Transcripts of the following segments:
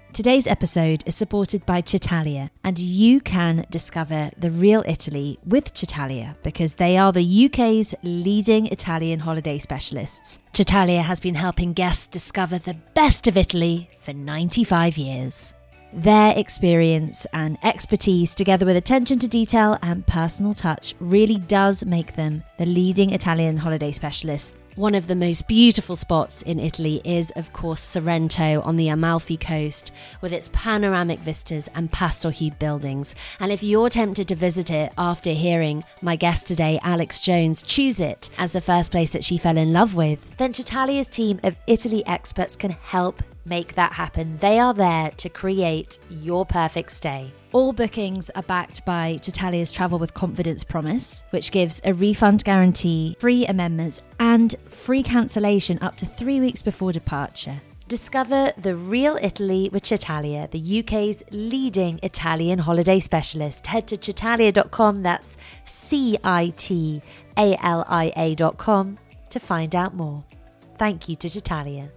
Today's episode is supported by Chitalia, and you can discover the real Italy with Chitalia because they are the UK's leading Italian holiday specialists. Chitalia has been helping guests discover the best of Italy for 95 years. Their experience and expertise, together with attention to detail and personal touch, really does make them the leading Italian holiday specialists. One of the most beautiful spots in Italy is, of course, Sorrento on the Amalfi coast, with its panoramic vistas and pastel-hued buildings. And if you're tempted to visit it after hearing my guest today, Alex Jones, choose it as the first place that she fell in love with, then Chitalia's team of Italy experts can help make that happen. They are there to create your perfect stay. All bookings are backed by Chitalia's Travel with Confidence promise, which gives a refund guarantee, free amendments, and free cancellation up to 3 weeks before departure. Discover the real Italy with Chitalia, the UK's leading Italian holiday specialist. Head to chitalia.com, that's CITALIA.com, to find out more. Thank you to Chitalia.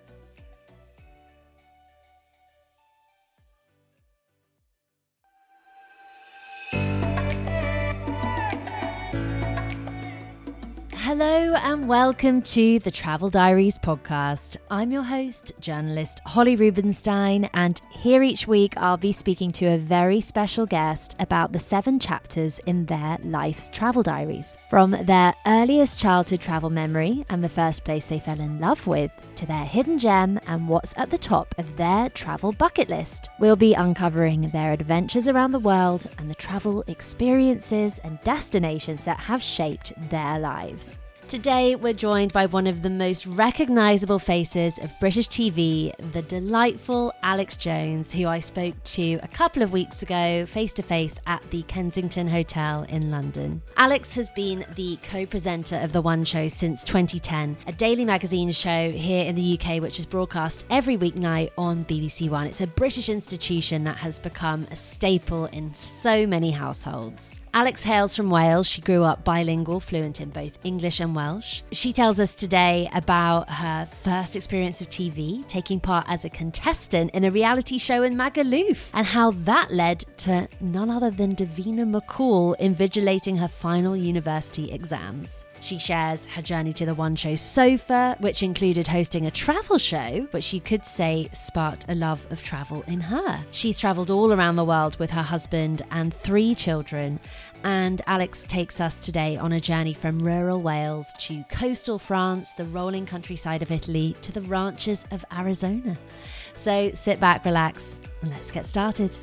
Hello and welcome to the Travel Diaries podcast. I'm your host, journalist Holly Rubenstein, and here each week I'll be speaking to a very special guest about the 7 chapters in their life's travel diaries. From their earliest childhood travel memory and the first place they fell in love with, to their hidden gem and what's at the top of their travel bucket list. We'll be uncovering their adventures around the world and the travel experiences and destinations that have shaped their lives. Today, we're joined by one of the most recognisable faces of British TV, the delightful Alex Jones, who I spoke to a couple of weeks ago, face-to-face at the Kensington Hotel in London. Alex has been the co-presenter of The One Show since 2010, a daily magazine show here in the UK which is broadcast every weeknight on BBC One. It's a British institution that has become a staple in so many households. Alex hails from Wales. She grew up bilingual, fluent in both English and Welsh. She tells us today about her first experience of TV, taking part as a contestant in a reality show in Magaluf, and how that led to none other than Davina McCall invigilating her final university exams. She shares her journey to the One Show sofa, which included hosting a travel show, which you could say sparked a love of travel in her. She's travelled all around the world with her husband and 3 children, and Alex takes us today on a journey from rural Wales to coastal France, the rolling countryside of Italy, to the ranches of Arizona. So sit back, relax, and let's get started.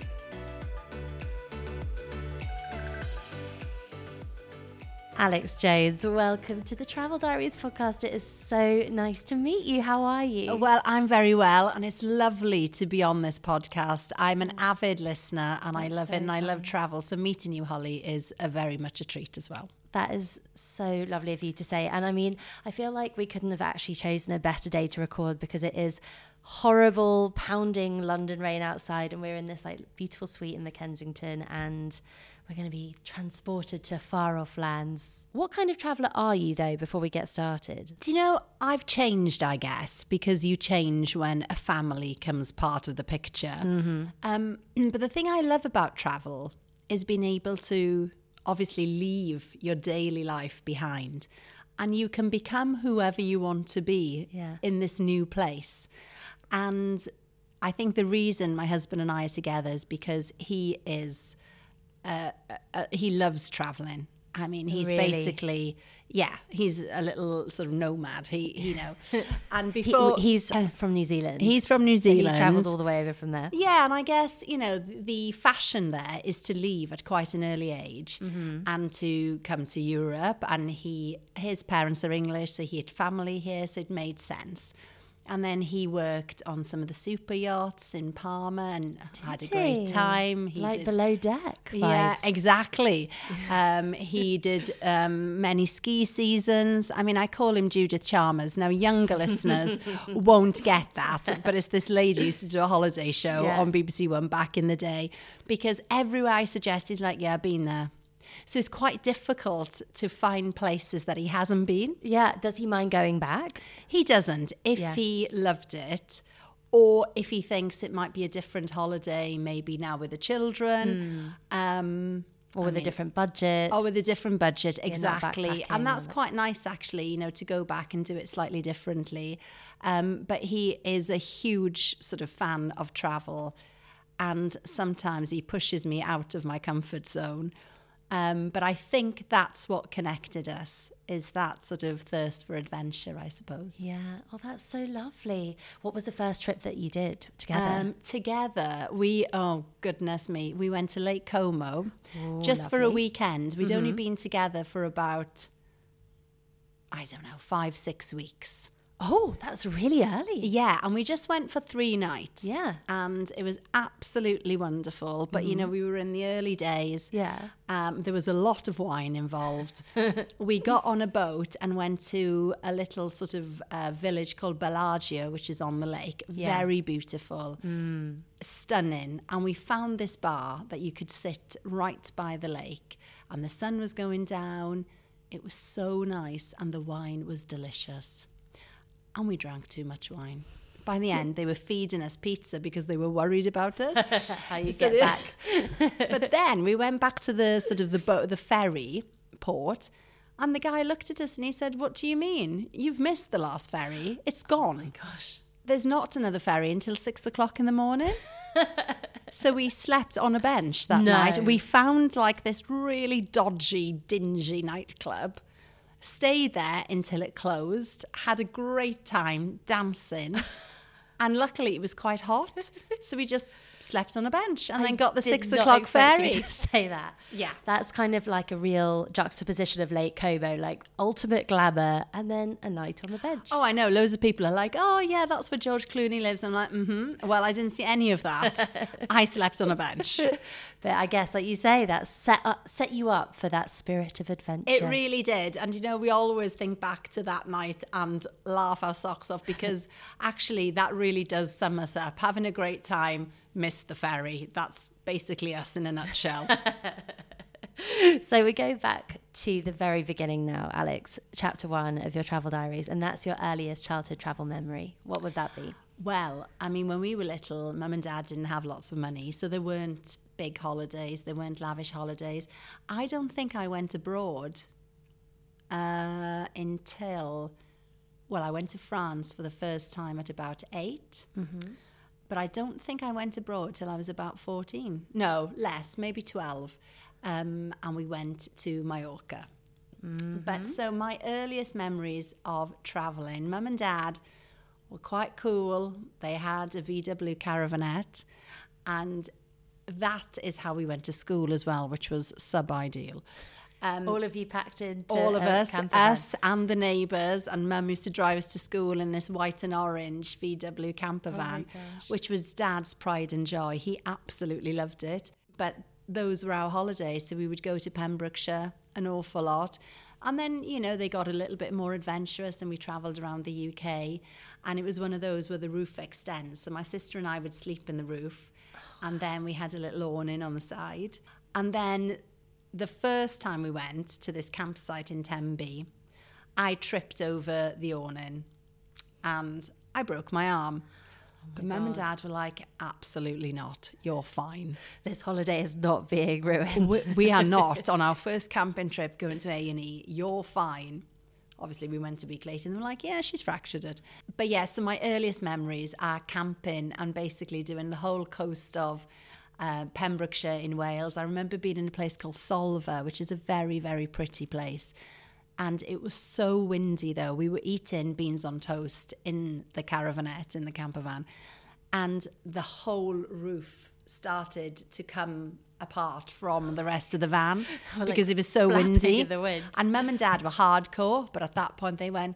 Alex Jones, welcome to the Travel Diaries podcast. It is so nice to meet you. How are you? Well, I'm very well, and it's lovely to be on this podcast. I'm an avid listener, and I love it, and I love travel. So meeting you, Holly, is very much a treat as well. That is so lovely of you to say. And I mean, I feel like we couldn't have actually chosen a better day to record because it is horrible, pounding London rain outside, and we're in this beautiful suite in the Kensington, and we're going to be transported to far-off lands. What kind of traveller are you, though, before we get started? Do you know, I've changed, I guess, because you change when a family comes part of the picture. Mm-hmm. But the thing I love about travel is being able to obviously leave your daily life behind, and you can become whoever you want to be in this new place. And I think the reason my husband and I are together is because he is... he loves traveling. I mean, he's basically, he's a little sort of nomad. He and before he's from New Zealand. He's from New Zealand. So he's travelled all the way over from there. Yeah, and I guess the fashion there is to leave at quite an early age and to come to Europe. And his parents are English, so he had family here, so it made sense. And then he worked on some of the super yachts in Parma and had a great time. He did below deck vibes. Yeah, exactly. He did many ski seasons. I mean, I call him Judith Chalmers. Now, younger listeners won't get that, but it's this lady who used to do a holiday show on BBC One back in the day, because everywhere I suggest, he's like, yeah, I've been there. So it's quite difficult to find places that he hasn't been. Yeah. Does he mind going back? He doesn't. If he loved it, Or if he thinks it might be a different holiday, maybe now with the children. Or with a different budget. Or with a different budget, You're not exactly. And that's backpacking. quite nice, actually, you know, to go back and do it slightly differently. But he is a huge sort of fan of travel. And sometimes he pushes me out of my comfort zone. But I think that's what connected us, is that sort of thirst for adventure, I suppose. Yeah. Oh, that's so lovely. What was the first trip that you did together? Together, oh goodness me, we went to Lake Como just for a lovely. weekend. We'd only been together for about, I don't know, 5-6 weeks. Oh, that's really early. Yeah, and we just went for 3 nights. Yeah. And it was absolutely wonderful. But, you know, we were in the early days. Yeah. There was a lot of wine involved. We got on a boat and went to a little sort of village called Bellagio, which is on the lake. Yeah. Very beautiful. Stunning. And we found this bar that you could sit right by the lake. And the sun was going down. It was so nice. And the wine was delicious. And we drank too much wine. By the end, they were feeding us pizza because they were worried about us. How you get back. But then we went back to the sort of the ferry port, and the guy looked at us and he said, "What do you mean? You've missed the last ferry. It's gone. Oh my gosh. There's not another ferry until 6 o'clock in the morning." So we slept on a bench that night. We found like this really dodgy, dingy nightclub. Stayed there until it closed, had a great time dancing, and luckily it was quite hot, so we just slept on a bench and then got the 6 o'clock ferry. To say that. Yeah. That's kind of like a real juxtaposition of Lake Como, like ultimate glamour and then a night on the bench. Oh, I know. Loads of people are like, "Oh, yeah, that's where George Clooney lives." I'm like, Well, I didn't see any of that. I slept on a bench. But I guess, like you say, that set you up for that spirit of adventure. It really did. And, you know, we always think back to that night and laugh our socks off because actually that really does sum us up. Having a great time, missed the ferry. That's basically us in a nutshell. So we go back to the very beginning now, Alex, chapter 1 of your travel diaries, and that's your earliest childhood travel memory. What would that be? Well, I mean, when we were little, Mum and Dad didn't have lots of money, so there weren't big holidays, there weren't lavish holidays. I don't think I went abroad until, well, I went to France for the first time at about 8. But I don't think I went abroad till I was about 14. No, less, maybe 12. And we went to Mallorca. But so my earliest memories of traveling, Mum and Dad were quite cool. They had a VW Caravanette, and that is how we went to school as well, which was sub-ideal. All of you packed into All of a us, camper van. us and the neighbours, and Mum used to drive us to school in this white and orange VW camper van, which was Dad's pride and joy. He absolutely loved it. But those were our holidays, so we would go to Pembrokeshire an awful lot. And then, you know, they got a little bit more adventurous and we travelled around the UK. And it was one of those where the roof extends. So my sister and I would sleep in the roof. And then we had a little awning on the side. And then the first time we went to this campsite in Tenby, I tripped over the awning and I broke my arm. But Mum and Dad were like, absolutely not. You're fine. This holiday is not being ruined. We are not on our first camping trip going to A&E. You're fine. Obviously, we went a week later and they were like, yeah, she's fractured it. But yeah, so my earliest memories are camping and basically doing the whole coast of Pembrokeshire in Wales. I remember being in a place called Solva, which is a very, very pretty place. And it was so windy, though. We were eating beans on toast in the caravanette, in the camper van. And the whole roof started to come apart from the rest of the van because it was so windy. In the wind. And Mum and Dad were hardcore, but at that point they went,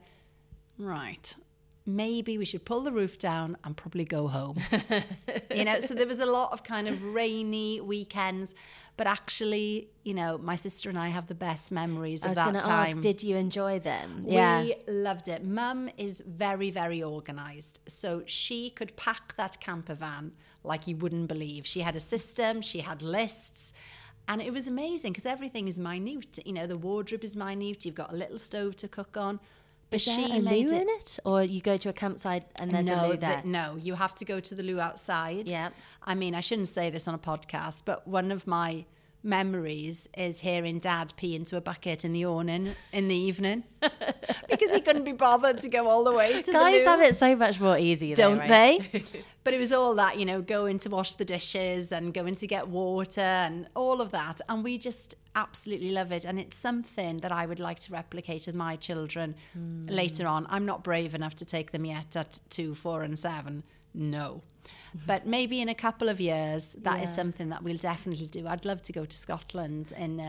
right, maybe we should pull the roof down and probably go home. You know, so there was a lot of kind of rainy weekends, but actually, you know, my sister and I have the best memories of that time. I was going to ask, did you enjoy them? We loved it. Mum is very, very organised. So she could pack that camper van like you wouldn't believe. She had a system, she had lists, and it was amazing because everything is minute. You know, the wardrobe is minute. You've got a little stove to cook on. But Is there she a made loo it. in it? Or you go to a campsite and there's a loo there? No, you have to go to the loo outside. Yeah. I mean, I shouldn't say this on a podcast, but one of my memories is hearing Dad pee into a bucket in the awning in the evening because he couldn't be bothered to go all the way to the loo. Guys have it so much more easy, though, Don't right? they? But it was all that, going to wash the dishes and going to get water and all of that. And we just absolutely love it. And it's something that I would like to replicate with my children later on. I'm not brave enough to take them yet at 2, 4 and 7. No. But maybe in a couple of years, that is something that we'll definitely do. I'd love to go to Scotland and,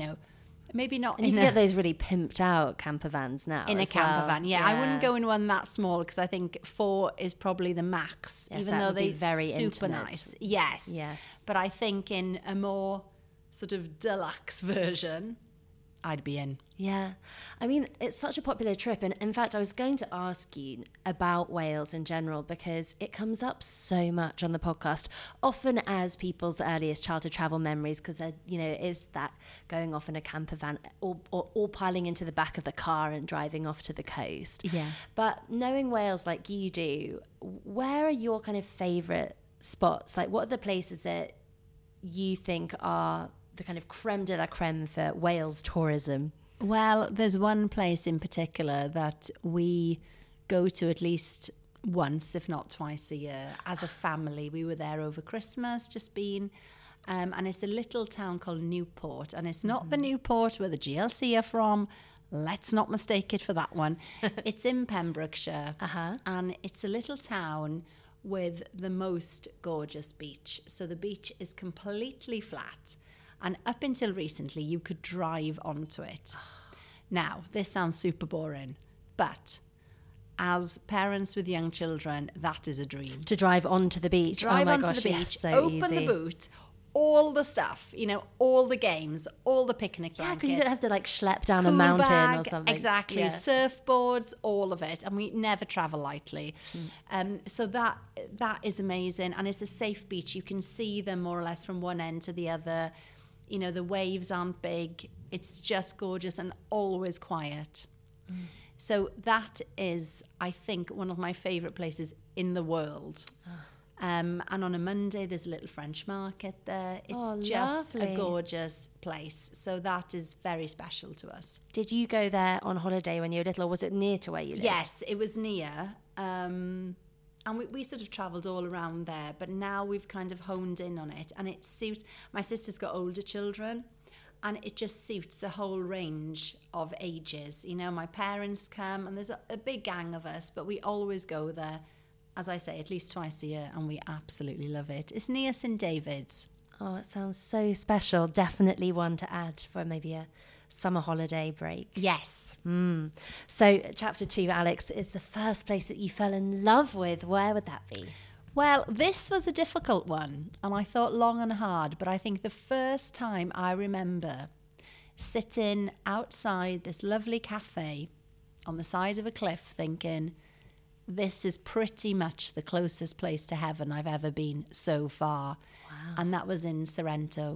maybe not And you can get those really pimped out camper vans now. In a as camper well. van, yeah. I wouldn't go in one that small because I think 4 is probably the max, Yes, even that though would be they're very super intimate. nice. Yes. But I think in a more sort of deluxe version, I'd be in. Yeah. I mean, it's such a popular trip. And in fact, I was going to ask you about Wales in general because it comes up so much on the podcast, often as people's earliest childhood travel memories, because, it's that going off in a camper van or all piling into the back of the car and driving off to the coast. Yeah. But knowing Wales like you do, where are your kind of favourite spots? Like, what are the places that you think are the kind of creme de la creme for Wales tourism? Well, there's one place in particular that we go to at least once, if not twice a year, as a family. We were there over Christmas, just been. And it's a little town called Newport. And it's not the Newport where the GLC are from. Let's not mistake it for that one. It's in Pembrokeshire. And it's a little town with the most gorgeous beach. So the beach is completely flat. And up until recently, you could drive onto it. Now, this sounds super boring, but as parents with young children, that is a dream. To drive onto the beach. Drive oh my onto gosh, the beach, yes, so open easy. the boot, all the stuff, all the games, all the picnic blankets. Yeah, because you don't have to schlep down a cool mountain bag, or something. Exactly, Yeah. surfboards, all of it, and we never travel lightly. So that is amazing, and it's a safe beach. You can see them more or less from one end to the other. The waves aren't big. It's just gorgeous and always quiet. So that is, I think, one of my favourite places in the world. And on a Monday, there's a little French market there. It's just lovely. a gorgeous place. So that is very special to us. Did you go there on holiday when you were little, or was it near to where you lived? Yes, it was near. And we sort of travelled all around there, but now we've kind of honed in on it, and it suits. My sister's got older children, and it just suits a whole range of ages. My parents come, and there's a big gang of us, but we always go there, as I say, at least twice a year, and we absolutely love it. It's near St David's. Oh, it sounds so special. Definitely one to add for maybe a summer holiday break. Yes. So chapter 2, Alex, is the first place that you fell in love with. Where would that be? Well, this was a difficult one, and I thought long and hard, but I think the first time I remember sitting outside this lovely cafe on the side of a cliff thinking, this is pretty much the closest place to heaven I've ever been so far. Wow. And that was in Sorrento.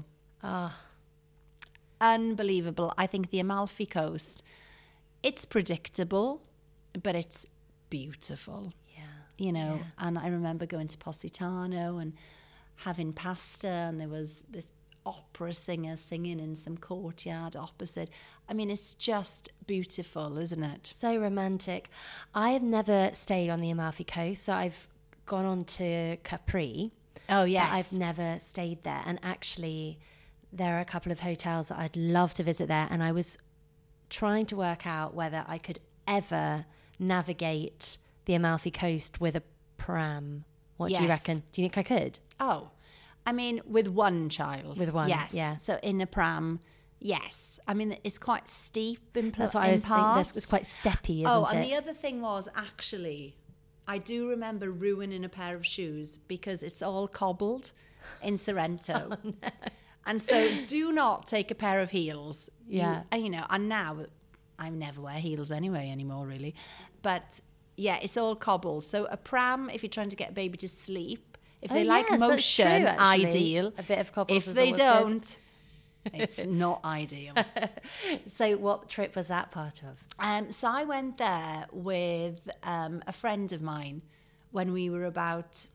Unbelievable. I think the Amalfi Coast, it's predictable, but it's beautiful. And I remember going to Positano and having pasta, and there was this opera singer singing in some courtyard opposite. I mean, it's just beautiful, isn't it? So romantic. I have never stayed on the Amalfi Coast, so I've gone on to Capri. Oh, yes. But I've never stayed there. And actually, there are a couple of hotels that I'd love to visit there. And I was trying to work out whether I could ever navigate the Amalfi Coast with a pram. What do you reckon? Do you think I could? Oh, I mean, with one child. With one, yes. yeah. So in a pram, yes. I mean, it's quite steep in That's what I was thinking. It's quite steppy, isn't it? And the other thing was, actually, I do remember ruining a pair of shoes because it's all cobbled in Sorrento. Oh, no. And so do not take a pair of heels. Yeah. And now I never wear heels anymore, really. But yeah, it's all cobbled. So a pram, if you're trying to get a baby to sleep, if they like motion, true, ideal. A bit of cobbles if is they always don't, It's not ideal. So what trip was that part of? So I went there with a friend of mine when we were about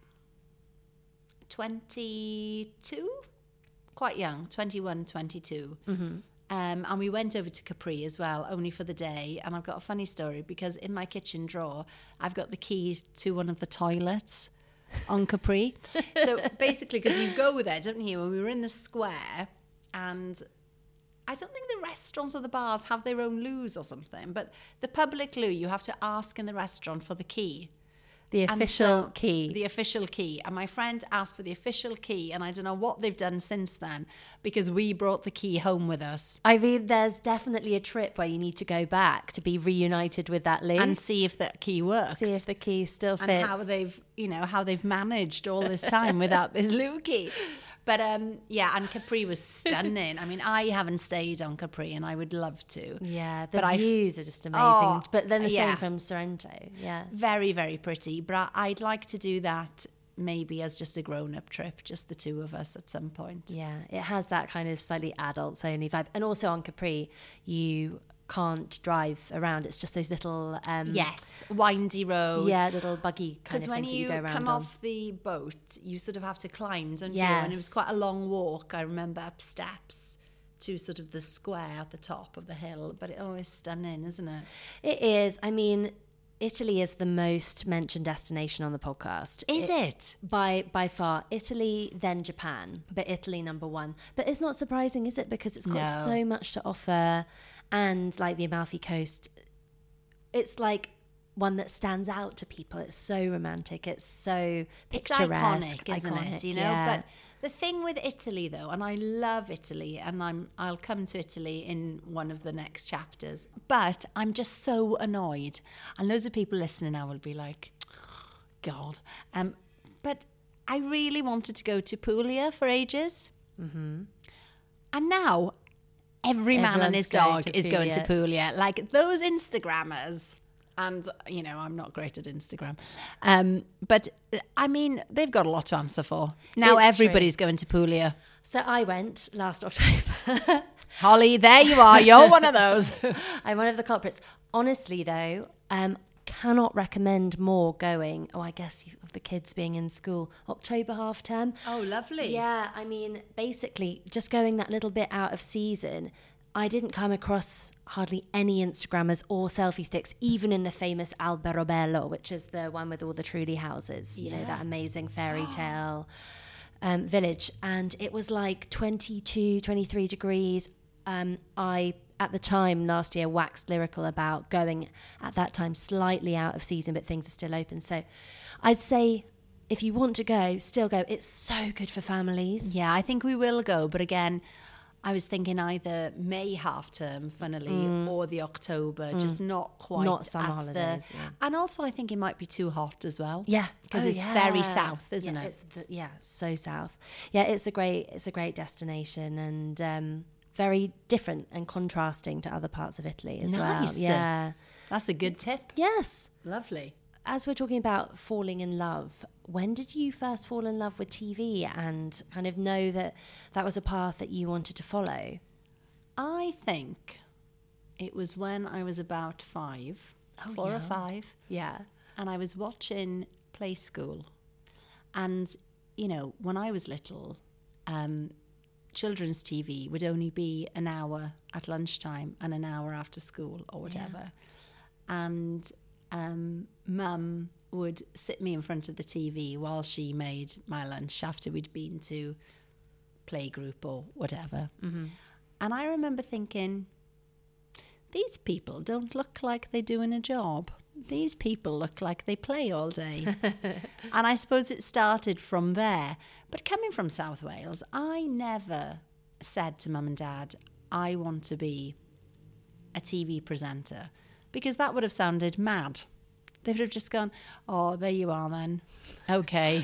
22, quite young, 21, 22. And we went over to Capri as well, only for the day. And I've got a funny story because in my kitchen drawer, I've got the key to one of the toilets on Capri. So basically, because you go there, don't you? And we were in the square, and I don't think the restaurants or the bars have their own loos or something, but the public loo, you have to ask in the restaurant for the key. The official key. The official key. And my friend asked for the official key, and I don't know what they've done since then, because we brought the key home with us. I mean, there's definitely a trip where you need to go back to be reunited with that loo. And see if that key works. See if the key still fits. And how they've managed all this time without this loo key. But yeah, and Capri was stunning. I mean, I haven't stayed on Capri, and I would love to. Yeah, the views are just amazing. But then the same from Sorrento. Yeah, very, very pretty. But I'd like to do that maybe as just a grown-up trip, just the two of us at some point. Yeah, it has that kind of slightly adults-only vibe. And also on Capri, you can't drive around. It's just those little windy roads. Yeah, little buggy kind of things that you go around on. Because when you come off the boat, you sort of have to climb, don't you? Yes. And it was quite a long walk, I remember, up steps to sort of the square at the top of the hill. But it's always stunning, isn't it? It is. I mean, Italy is the most mentioned destination on the podcast. Is it? By far. Italy, then Japan, but Italy number one. But it's not surprising, is it? Because it's got so much to offer. And like the Amalfi Coast, it's like one that stands out to people. It's so romantic. It's so picturesque. It's iconic, isn't it? You know, but the thing with Italy, though, and I love Italy, and I'll come to Italy in one of the next chapters. But I'm just so annoyed, and loads of people listening now will be like, "God," but I really wanted to go to Puglia for ages, and now every man and his dog is going to Puglia. Like those Instagrammers. And, you know, I'm not great at Instagram. But, I mean, they've got a lot to answer for. Now everybody's going to Puglia. So I went last October. Holly, there you are. You're one of those. I'm one of the culprits. Honestly, though, cannot recommend more going. Oh, I guess of the kids being in school. October half term. Oh, lovely. Yeah, I mean, basically, just going that little bit out of season, I didn't come across hardly any Instagrammers or selfie sticks, even in the famous Alberobello, which is the one with all the Truly houses, you know, that amazing fairy tale village. And it was like 22, 23 degrees. I, at the time last year, waxed lyrical about going at that time slightly out of season, but things are still open. So I'd say if you want to go, still go. It's so good for families. Yeah, I think we will go. But again, I was thinking either May half term, funnily, or the October, just not quite not summer holidays. And also, I think it might be too hot as well. Yeah, because it's very south, isn't it? It's so south. Yeah, it's a great destination and very different and contrasting to other parts of Italy as well. Yeah, that's a good tip. Yes, lovely. As we're talking about falling in love, when did you first fall in love with TV and kind of know that that was a path that you wanted to follow? I think it was when I was about 5, 4 or 5. Yeah. And I was watching Play School. And, you know, when I was little, children's TV would only be an hour at lunchtime and an hour after school or whatever. Yeah. And Mum would sit me in front of the TV while she made my lunch after we'd been to playgroup or whatever. Mm-hmm. And I remember thinking, these people don't look like they're doing a job. These people look like they play all day. And I suppose it started from there. But coming from South Wales, I never said to Mum and Dad, I want to be a TV presenter. Because that would have sounded mad. They would have just gone, oh, there you are then. Okay.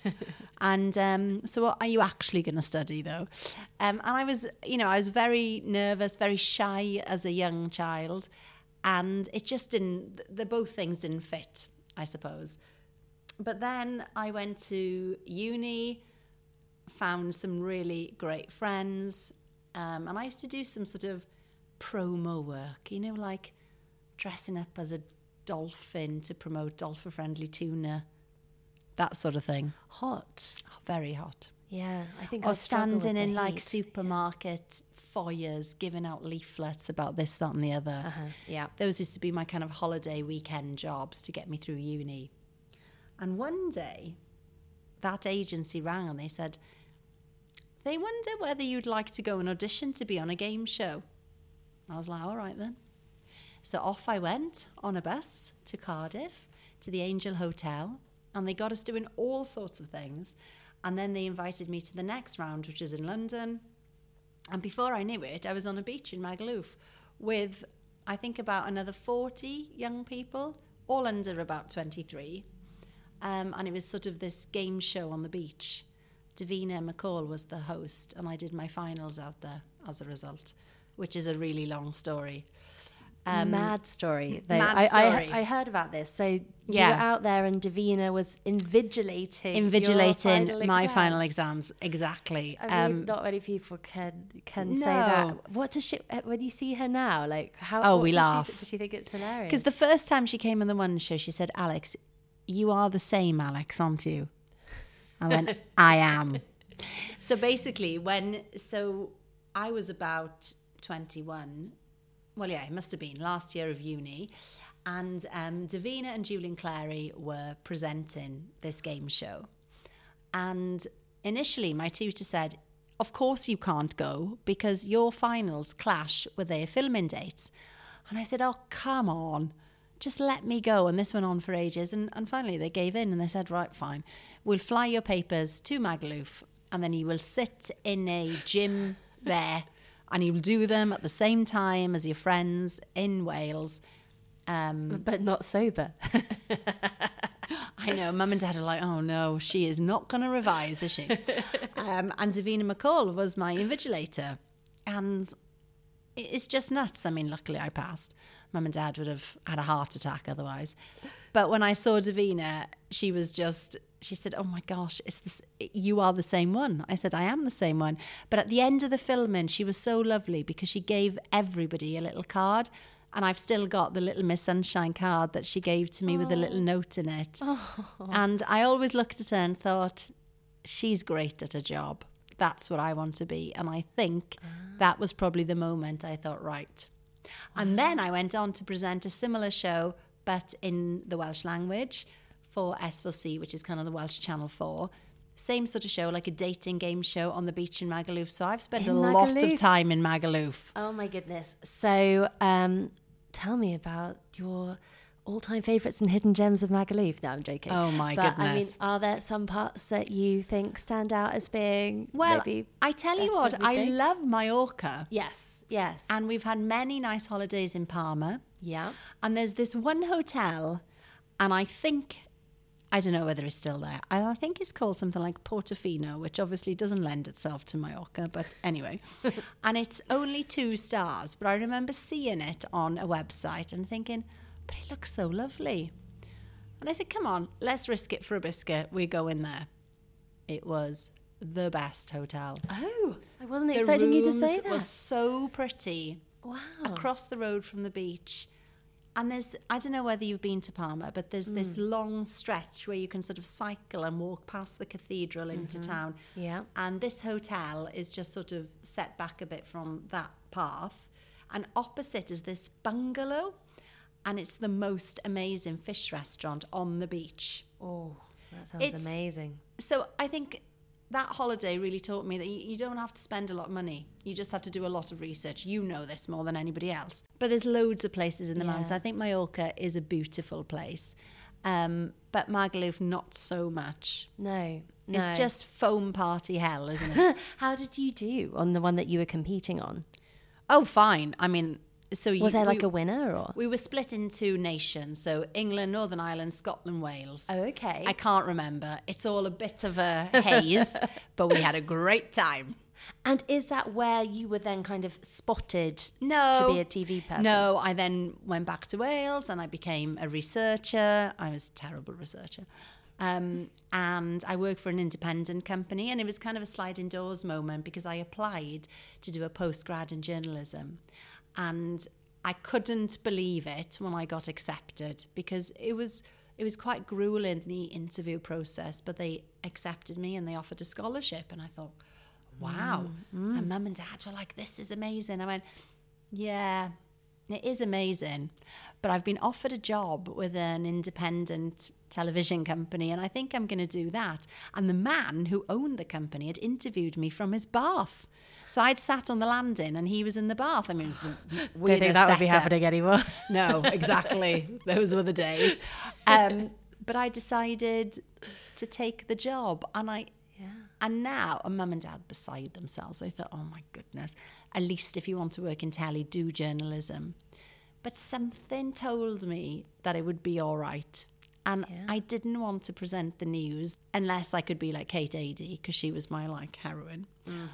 And so what are you actually going to study, though? And I was very nervous, very shy as a young child. And it just didn't, both things didn't fit, I suppose. But then I went to uni, found some really great friends, And I used to do some sort of promo work, you know, like dressing up as a dolphin to promote dolphin-friendly tuna, that sort of thing. Hot. Oh, very hot. Yeah, I think. Or I'd struggle with standing the in like heat. supermarket foyers, giving out leaflets about this, that, and the other. Yeah. Those used to be my kind of holiday weekend jobs to get me through uni. And one day, that agency rang and they said, they wonder whether you'd like to go and audition to be on a game show. I was like, all right then. So off I went on a bus to Cardiff, to the Angel Hotel, and they got us doing all sorts of things. And then they invited me to the next round, which is in London. And before I knew it, I was on a beach in Magaluf with, I think, about another 40 young people, all under about 23. And it was sort of this game show on the beach. Davina McCall was the host, and I did my finals out there as a result, which is a really long story. Mad story, though. Mad story. I heard about this. So you Yeah. were out there, and Davina was invigilating my final exams. Exactly. I mean, not many people can No. say that. What does she? When you see her now, like how? Oh, what we does laugh. Does she think it's hilarious? Because the first time she came on the one show, she said, Alex, you are the same Alex, aren't you? I went, I am. So basically, so I was about 21. Well, yeah, it must have been last year of uni. And Davina and Julian Clary were presenting this game show. And initially, my tutor said, of course you can't go because your finals clash with their filming dates. And I said, oh, come on, just let me go. And this went on for ages. And finally, they gave in and they said, right, fine. We'll fly your papers to Magaluf and then you will sit in a gym there and you'll do them at the same time as your friends in Wales. but not sober. I know, Mum and Dad are like, oh no, she is not going to revise, is she? And Davina McCall was my invigilator. And it's just nuts. I mean, luckily I passed. Mum and Dad would have had a heart attack otherwise. But when I saw Davina, she said, oh my gosh, you are the same one. I said, I am the same one. But at the end of the filming, she was so lovely because she gave everybody a little card. And I've still got the little Miss Sunshine card that she gave to me with a little note in it. And I always looked at her and thought, she's great at her job. That's what I want to be. And I think that was probably the moment I thought, right. And then I went on to present a similar show, but in the Welsh language for S4C, which is kind of the Welsh Channel 4. Same sort of show, like a dating game show on the beach in Magaluf. So I've spent a lot of time in Magaluf. Oh my goodness. So tell me about your all-time favourites and hidden gems of Magaluf. No, I'm joking. Oh my goodness. goodness. I mean, are there some parts that you think stand out as being maybe I tell you better what, than we I think? love Mallorca. Yes. And we've had many nice holidays in Palma. Yeah. And there's this one hotel, and I don't know whether it's still there. I think it's called something like Portofino, which obviously doesn't lend itself to Mallorca, but anyway. And it's only 2 stars, but I remember seeing it on a website and thinking, but it looks so lovely. And I said, come on, let's risk it for a biscuit. We go in there. It was the best hotel. Oh, I wasn't expecting you to say It that. was so pretty. Wow. Across the road from the beach. And I don't know whether you've been to Palma, but there's this long stretch where you can sort of cycle and walk past the cathedral into town. Yeah. And this hotel is just sort of set back a bit from that path. And opposite is this bungalow. And it's the most amazing fish restaurant on the beach. Oh, that sounds amazing. So I think that holiday really taught me that you don't have to spend a lot of money. You just have to do a lot of research. You know this more than anybody else. But there's loads of places in the mountains. I think Mallorca is a beautiful place. But Magaluf, not so much. No. It's just foam party hell, isn't it? How did you do on the one that you were competing on? Oh, fine. I mean, Was there like a winner or? We were split into nations. So England, Northern Ireland, Scotland, Wales. Oh, okay. I can't remember. It's all a bit of a haze, but we had a great time. And is that where you were then kind of spotted to be a TV person? No, I then went back to Wales and I became a researcher. I was a terrible researcher. And I work for an independent company, and it was kind of a sliding doors moment because I applied to do a postgrad in journalism, and I couldn't believe it when I got accepted, because it was quite grueling, the interview process, but they accepted me and they offered a scholarship, and I thought, wow. And mum and dad were like, this is amazing. I went, yeah, it is amazing, but I've been offered a job with an independent television company, and I think I'm going to do that. And the man who owned the company had interviewed me from his bath. So I'd sat on the landing and he was in the bath. I mean, it was the weirdest Don't think that would be setup. happening anymore. No, exactly. Those were the days. But I decided to take the job, and now, mum and dad beside themselves. They thought, oh my goodness, at least if you want to work in telly, do journalism. But something told me that it would be all right. And I didn't want to present the news unless I could be like Kate Adie, because she was my like heroine.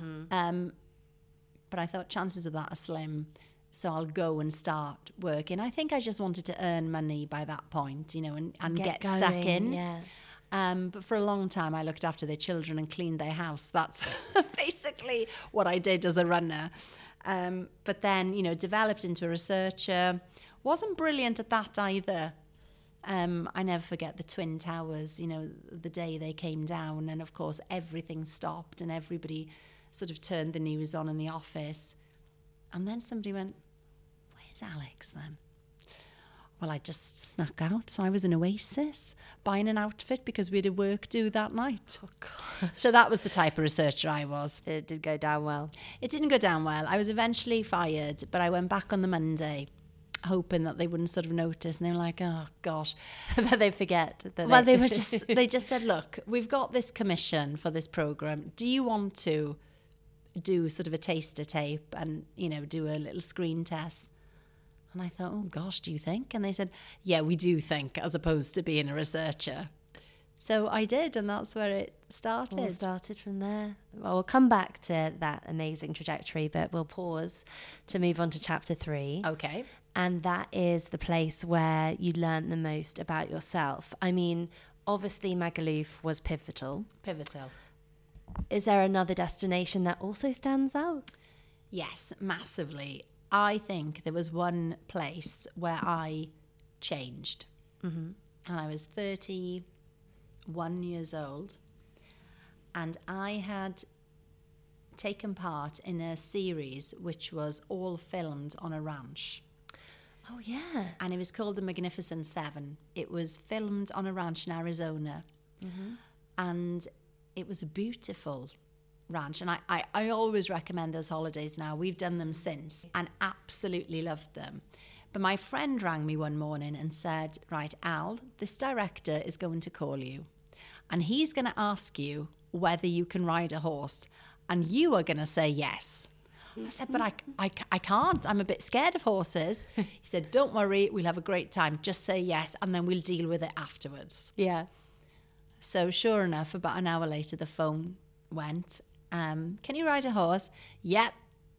But I thought chances of that are slim. So I'll go and start working. I think I just wanted to earn money by that point, and get stuck in. Yeah. But for a long time, I looked after their children and cleaned their house. That's basically what I did as a runner. But then, developed into a researcher. Wasn't brilliant at that either. I never forget the Twin Towers, the day they came down. And of course, everything stopped and everybody sort of turned the news on in the office. And then somebody went, where's Alex then? Well, I just snuck out. So I was in Oasis buying an outfit because we had a work due that night. Oh, gosh. So that was the type of researcher I was. It did go down well. It didn't go down well. I was eventually fired, but I went back on the Monday hoping that they wouldn't sort of notice. And they were like, oh, gosh. That they forget. Well, they just said, look, we've got this commission for this programme. Do you want to do sort of a taster tape and, do a little screen test? And I thought, oh gosh, do you think? And they said, yeah, we do think, as opposed to being a researcher. So I did, and that's where it started. All started from there. Well, we'll come back to that amazing trajectory, but we'll pause to move on to chapter 3. Okay. And that is the place where you learn the most about yourself. I mean, obviously Magaluf was pivotal. Is there another destination that also stands out? Yes, massively. I think there was one place where I changed. And I was 31 years old. And I had taken part in a series which was all filmed on a ranch. Oh, yeah. And it was called The Magnificent Seven. It was filmed on a ranch in Arizona. And it was a beautiful ranch, and I always recommend those holidays now. We've done them since and absolutely loved them. But my friend rang me one morning and said, right, Al, this director is going to call you and he's going to ask you whether you can ride a horse, and you are going to say yes. I said, but I can't. I'm a bit scared of horses. He said, don't worry, we'll have a great time. Just say yes, and then we'll deal with it afterwards. Yeah. So sure enough, about an hour later, the phone went. Can you ride a horse? Yep.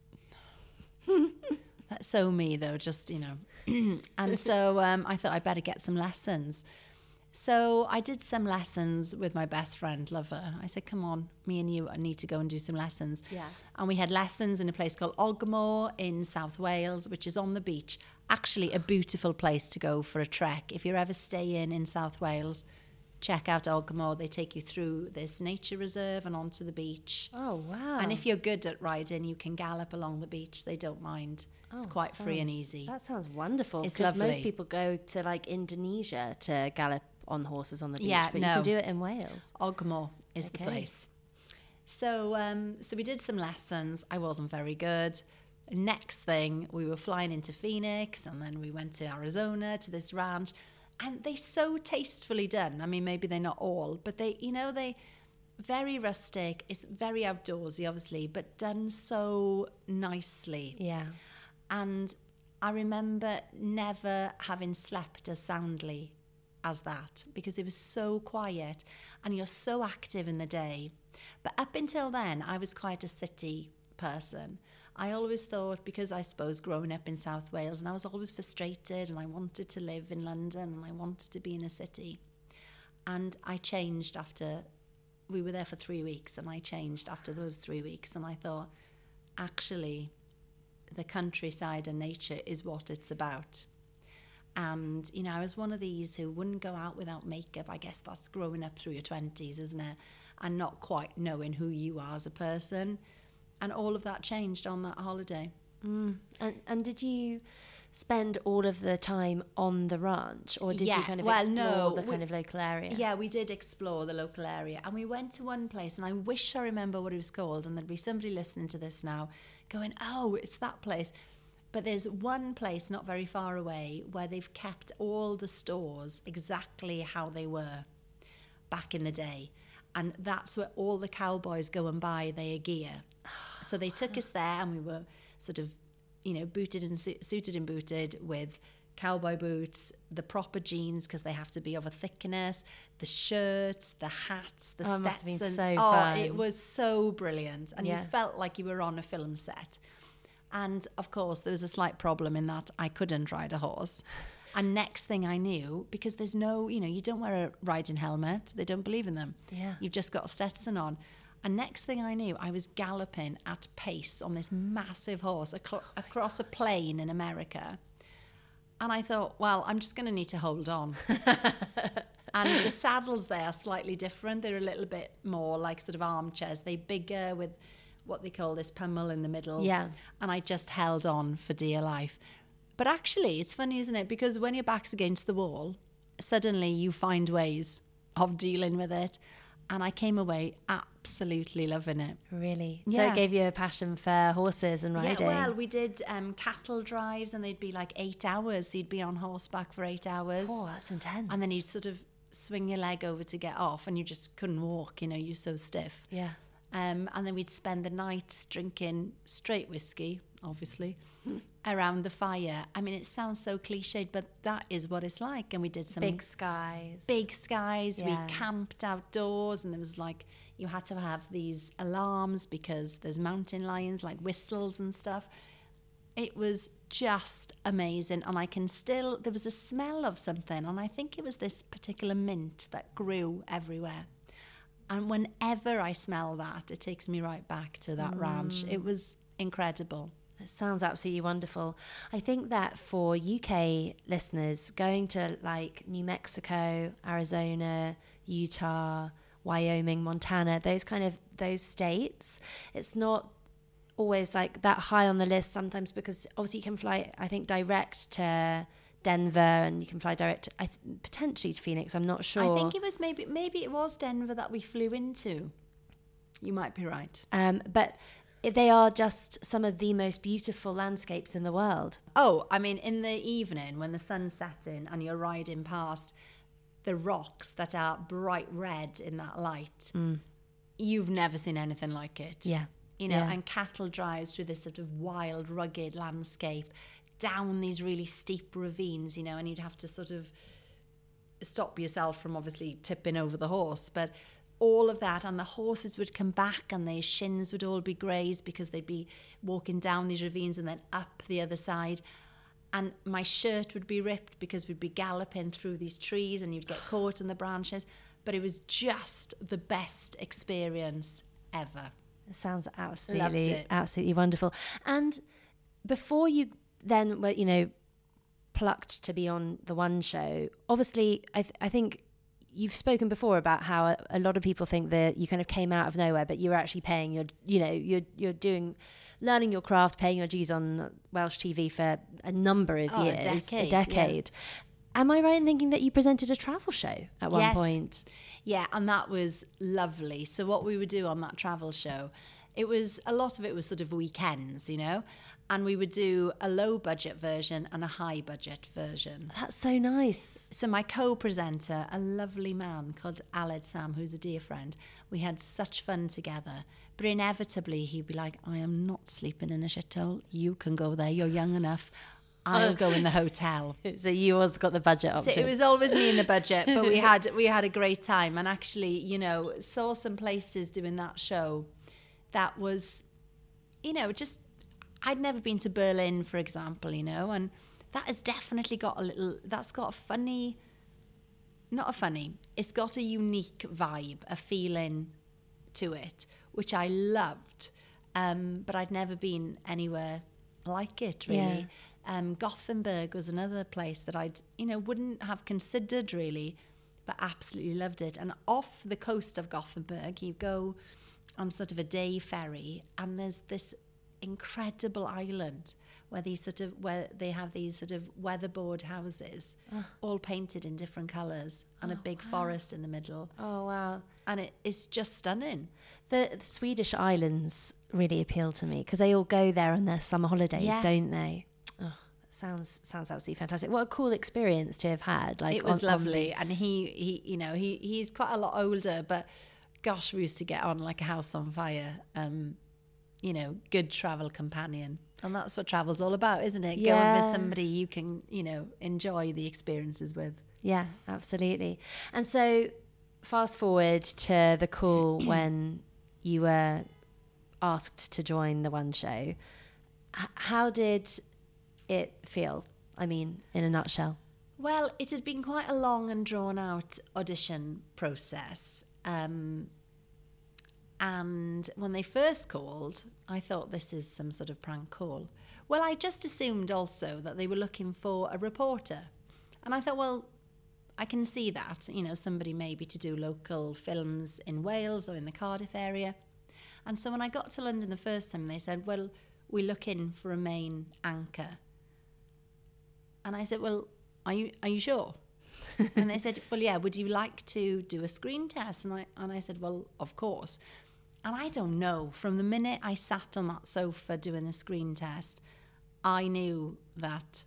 That's so me, though, just, And so I thought I'd better get some lessons. So I did some lessons with my best friend, Lover. I said, come on, me and you, I need to go and do some lessons. Yeah. And we had lessons in a place called Ogmore in South Wales, which is on the beach. Actually, a beautiful place to go for a trek. If you're ever staying in South Wales, check out Ogmore. They take you through this nature reserve and onto the beach. Oh, wow. And if you're good at riding, you can gallop along the beach. They don't mind. It's quite free and easy. That sounds wonderful. It's because lovely. most people go to like Indonesia to gallop on horses on the beach, Yeah, but no. you can do it in Wales. Ogmore is the place. So we did some lessons. I wasn't very good. Next thing, we were flying into Phoenix, and then we went to Arizona to this ranch. And they so tastefully done. I mean, maybe they're not all, but they very rustic. It's very outdoorsy, obviously, but done so nicely. Yeah. And I remember never having slept as soundly as that, because it was so quiet and you're so active in the day. But up until then, I was quite a city person. I always thought, because I suppose growing up in South Wales, and I was always frustrated, and I wanted to live in London, and I wanted to be in a city. And I changed after, we were there for 3 weeks, and I changed after those 3 weeks. And I thought, actually, the countryside and nature is what it's about. And, you know, I was one of these who wouldn't go out without makeup. I guess that's growing up through your 20s, isn't it? And not quite knowing who you are as a person. And all of that changed on that holiday. And did you spend all of the time on the ranch, or did you kind of explore the kind of local area? Yeah, we did explore the local area, and we went to one place, and I wish I remember what it was called, and there'd be somebody listening to this now going, oh, it's that place. But there's one place not very far away where they've kept all the stores exactly how they were back in the day. And that's where all the cowboys go and buy their gear. So they took us there, and we were sort of, you know, booted and suited and booted with cowboy boots, the proper jeans because they have to be of a thickness, the shirts, the hats, the Stetsons. Must have been so fun. It was so brilliant. And you felt like you were on a film set. And of course, there was a slight problem in that I couldn't ride a horse. And next thing I knew, because there's no, you know, you don't wear a riding helmet. They don't believe in them. Yeah. You've just got a Stetson on. And next thing I knew, I was galloping at pace on this massive horse across a plain in America. And I thought, well, I'm just going to need to hold on. And the saddles there are slightly different. They're a little bit more like sort of armchairs. They're bigger with what they call this pommel in the middle. Yeah. And I just held on for dear life. But actually, it's funny, isn't it? Because when your back's against the wall, suddenly you find ways of dealing with it. And I came away absolutely loving it. Really? Yeah. So it gave you a passion for horses and riding? Yeah, well, we did cattle drives, and they'd be like 8 hours. So you'd be on horseback for 8 hours. Oh, that's intense. And then you'd sort of swing your leg over to get off, and you just couldn't walk, you know, you're so stiff. Yeah. And then we'd spend the nights drinking straight whiskey, obviously, around the fire. I mean, it sounds so cliched, but that is what it's like. And we did some big skies. Yeah. We camped outdoors, and there was like, you had to have these alarms because there's mountain lions, like whistles and stuff. It was just amazing. And I can still, there was a smell of something, and I think it was this particular mint that grew everywhere. And whenever I smell that, it takes me right back to that ranch. It was incredible. It sounds absolutely wonderful. I think that for UK listeners, going to like New Mexico, Arizona, Utah, Wyoming, Montana, those states, it's not always like that high on the list sometimes, because obviously you can fly, I think, direct to Denver, and you can fly direct potentially to Phoenix. I'm not sure. I think it was maybe it was Denver that we flew into. You might be right. But they are just some of the most beautiful landscapes in the world. Oh, I mean, in the evening when the sun's setting and you're riding past the rocks that are bright red in that light, you've never seen anything like it. Yeah. You know, and cattle drives through this sort of wild, rugged landscape, down these really steep ravines, you know, and you'd have to sort of stop yourself from obviously tipping over the horse. But all of that, and the horses would come back and their shins would all be grazed because they'd be walking down these ravines and then up the other side. And my shirt would be ripped because we'd be galloping through these trees and you'd get caught in the branches. But it was just the best experience ever. It sounds absolutely wonderful. And before you then were, you know, plucked to be on the One Show, obviously I think you've spoken before about how a lot of people think that you kind of came out of nowhere, but you were actually paying your, you know, you're learning your craft, paying your dues on Welsh TV for a number of years, a decade. Yeah. Am I right in thinking that you presented a travel show at one point? Yeah, and that was lovely. So what we would do on that travel show, a lot of it was sort of weekends, you know, and we would do a low budget version and a high budget version. That's so nice. So my co-presenter, a lovely man called Aled Sam, who's a dear friend, we had such fun together. But inevitably he'd be like, I am not sleeping in a shithole. You can go there. You're young enough. I'll go in the hotel. So you always got the budget option. So it was always me in the budget, but we had a great time, and actually, you know, saw some places doing that show that was, you know, just, I'd never been to Berlin, for example, you know, and that has definitely got that's got a funny not a funny. It's got a unique vibe, a feeling to it, which I loved. But I'd never been anywhere like it, really. Gothenburg was another place that I'd, wouldn't have considered really, but absolutely loved it. And off the coast of Gothenburg, you go on sort of a day ferry, and there's this incredible island where they have these sort of weatherboard houses, all painted in different colours, and a big forest in the middle. Oh, wow. And it is just stunning. The Swedish islands really appeal to me because they all go there on their summer holidays, don't they? Oh, sounds absolutely fantastic. What a cool experience to have had. Like, it was lovely. And he's quite a lot older, but gosh, we used to get on like a house on fire. Good travel companion. And that's what travel's all about, isn't it? Yeah. Going with somebody you can, enjoy the experiences with. Yeah, absolutely. And so fast forward to the call when you were asked to join the One Show. How did it feel? I mean, in a nutshell. Well, it had been quite a long and drawn out audition process. And when they first called, I thought, this is some sort of prank call. Well, I just assumed also that they were looking for a reporter. And I thought, well, I can see that, somebody maybe to do local films in Wales or in the Cardiff area. And so when I got to London the first time, they said, well, we're looking for a main anchor. And I said, well, are you sure? And they said, well, yeah, would you like to do a screen test? And I said, well, of course. And I don't know, from the minute I sat on that sofa doing the screen test, I knew that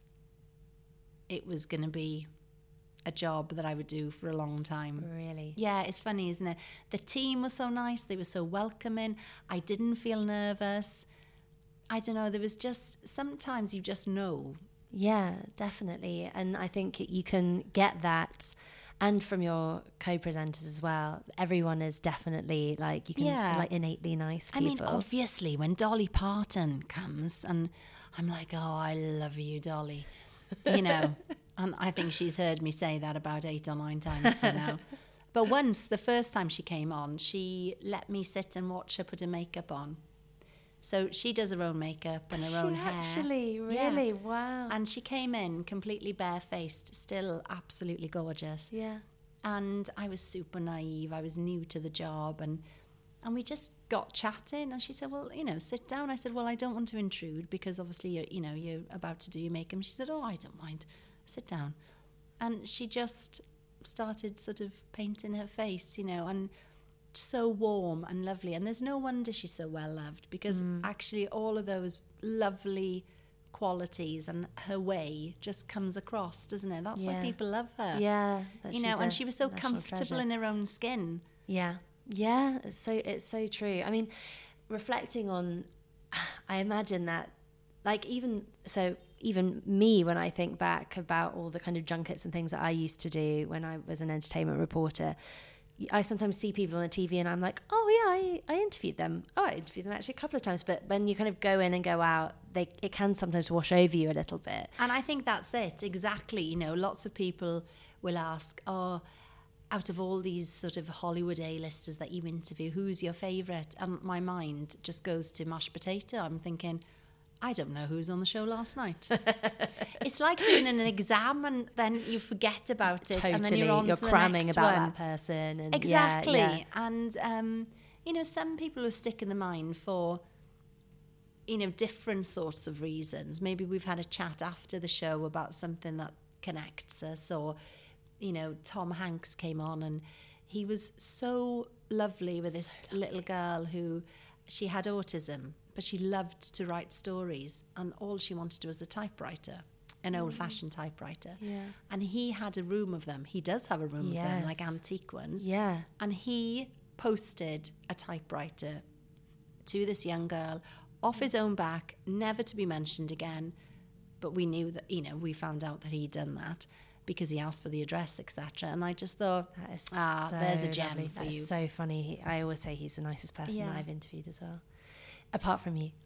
it was going to be a job that I would do for a long time. Really? Yeah, it's funny, isn't it? The team was so nice. They were so welcoming. I didn't feel nervous. I don't know. There was just, sometimes you just know. Yeah, definitely. And I think you can get that. And from your co-presenters as well, everyone is definitely like, you can like innately nice people. I mean, obviously, when Dolly Parton comes, and I'm like, oh, I love you, Dolly, And I think she's heard me say that about 8 or 9 times to now. But once, the first time she came on, she let me sit and watch her put her makeup on. So she does her own makeup and her own hair. Actually, really? Yeah. Wow. And she came in completely barefaced, still absolutely gorgeous. Yeah. And I was super naive. I was new to the job, and we just got chatting. And she said, well, sit down. I said, well, I don't want to intrude because obviously, you're about to do your makeup. She said, oh, I don't mind. Sit down. And she just started sort of painting her face, and so warm and lovely. And there's no wonder she's so well loved, because actually all of those lovely qualities and her way just comes across, doesn't it? That's why people love her. Yeah. And she was so comfortable in her own skin. Yeah. It's so true. I mean, reflecting on, I imagine that, like, even me, when I think back about all the kind of junkets and things that I used to do when I was an entertainment reporter, I sometimes see people on the TV and I'm like, oh yeah, I interviewed them. Oh, I interviewed them actually a couple of times. But when you kind of go in and go out, it can sometimes wash over you a little bit. And I think that's it, exactly. Lots of people will ask, oh, out of all these sort of Hollywood A-listers that you interview, who's your favourite? And my mind just goes to mashed potato. I'm thinking, I don't know who's on the show last night. It's like doing an exam and then you forget about it. Totally. And then you're cramming about one. that person. And exactly. Yeah. And, some people will stick in the mind for, different sorts of reasons. Maybe we've had a chat after the show about something that connects us, or, Tom Hanks came on and he was so lovely with this little girl who, she had autism, but she loved to write stories, and all she wanted was a typewriter, an old-fashioned typewriter. Yeah. And he had a room of them. He does have a room of them, like antique ones. Yeah. And he posted a typewriter to this young girl off his own back, never to be mentioned again. But we knew that, we found out that he'd done that because he asked for the address, etc. And I just thought, there's a gem lovely. for you. That's so funny. I always say he's the nicest person I've interviewed as well. Apart from you.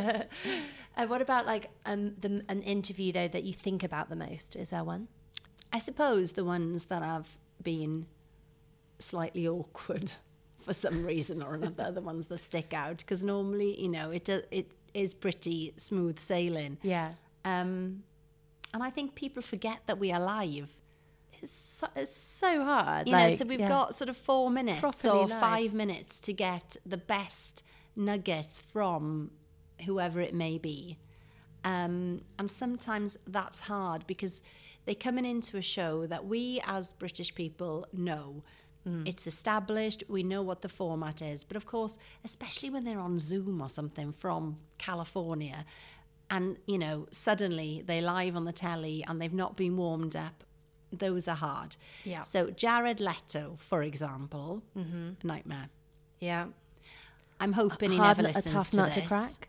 What about like an interview though that you think about the most? Is there one? I suppose the ones that have been slightly awkward for some reason or another are the ones that stick out, because normally, it is pretty smooth sailing. Yeah. And I think people forget that we are live. It's so hard. So we've got sort of 4 minutes Properly or live. 5 minutes to get the best nuggets from whoever it may be. And sometimes that's hard because they're coming into a show that we as British people know. It's established, we know what the format is. But of course, especially when they're on Zoom or something from California, and, suddenly they're live on the telly and they've not been warmed up, those are hard. Yeah. So Jared Leto, for example, nightmare. Yeah. I'm hoping he never listens a tough to nut this. to crack.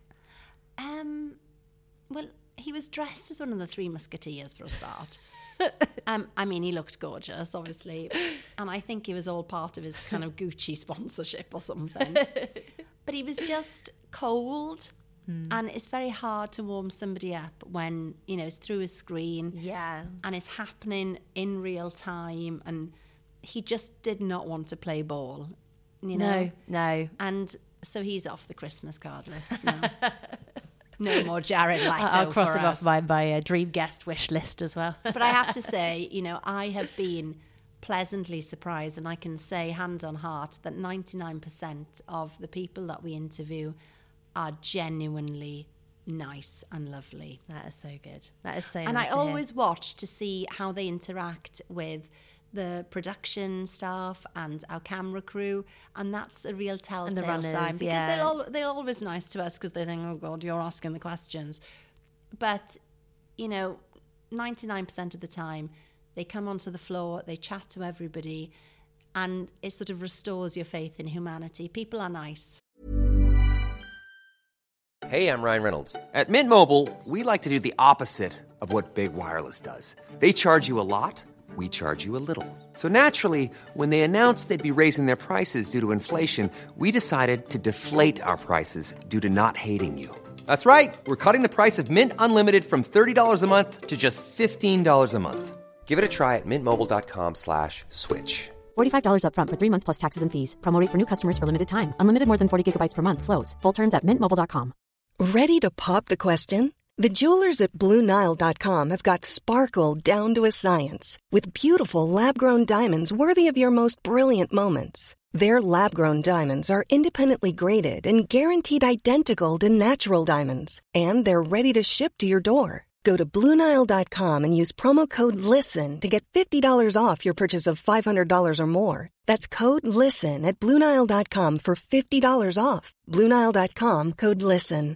Well, he was dressed as one of the Three Musketeers for a start. He looked gorgeous, obviously, and I think it was all part of his kind of Gucci sponsorship or something. But he was just cold, and it's very hard to warm somebody up when, it's through a screen. Yeah. And it's happening in real time, and he just did not want to play ball, No. And so he's off the Christmas card list now. No more Jared Leto. I'll cross for him us. off my dream guest wish list as well. But I have to say, I have been pleasantly surprised, and I can say hand on heart that 99% of the people that we interview are genuinely nice and lovely. That is so good. That is so And nice I to hear. always watch to see how they interact with the production staff and our camera crew, and that's a real telltale runners, sign, because yeah. they're always nice to us because they think, oh God, you're asking the questions. But 99% of the time they come onto the floor, they chat to everybody, and it sort of restores your faith in humanity. People are nice. Hey, I'm Ryan Reynolds. At Mint Mobile, we like to do the opposite of what Big Wireless does. They charge you a lot, we charge you a little. So naturally, when they announced they'd be raising their prices due to inflation, we decided to deflate our prices due to not hating you. That's right. We're cutting the price of Mint Unlimited from $30 a month to just $15 a month. Give it a try at mintmobile.com/switch. $45 up front for 3 months plus taxes and fees. Promo rate for new customers for limited time. Unlimited more than 40 gigabytes per month slows. Full terms at mintmobile.com. Ready to pop the question? The jewelers at BlueNile.com have got sparkle down to a science with beautiful lab-grown diamonds worthy of your most brilliant moments. Their lab-grown diamonds are independently graded and guaranteed identical to natural diamonds, and they're ready to ship to your door. Go to BlueNile.com and use promo code LISTEN to get $50 off your purchase of $500 or more. That's code LISTEN at BlueNile.com for $50 off. BlueNile.com, code LISTEN.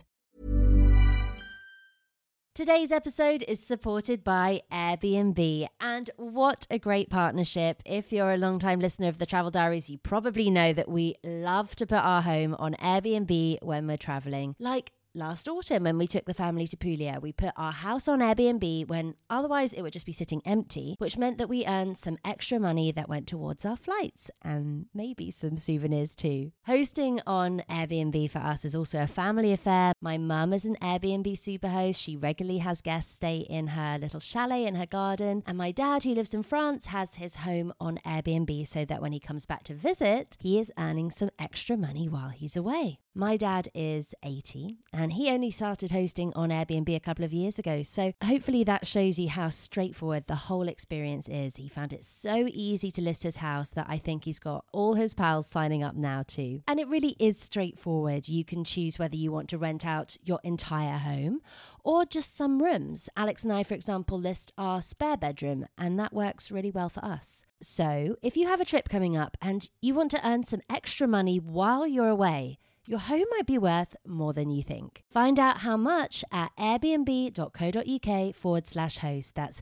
Today's episode is supported by Airbnb, and what a great partnership. If you're a long-time listener of the Travel Diaries, you probably know that we love to put our home on Airbnb when we're traveling. Like last autumn when we took the family to Puglia, we put our house on Airbnb when otherwise it would just be sitting empty, which meant that we earned some extra money that went towards our flights and maybe some souvenirs too. Hosting on Airbnb for us is also a family affair. My mum is an Airbnb superhost. She regularly has guests stay in her little chalet in her garden. And my dad, who lives in France, has his home on Airbnb so that when he comes back to visit, he is earning some extra money while he's away. My dad is 80 and he only started hosting on Airbnb a couple of years ago. So hopefully that shows you how straightforward the whole experience is. He found it so easy to list his house that I think he's got all his pals signing up now too. And it really is straightforward. You can choose whether you want to rent out your entire home or just some rooms. Alex and I, for example, list our spare bedroom, and that works really well for us. So if you have a trip coming up and you want to earn some extra money while you're away, your home might be worth more than you think. Find out how much at airbnb.co.uk/host. That's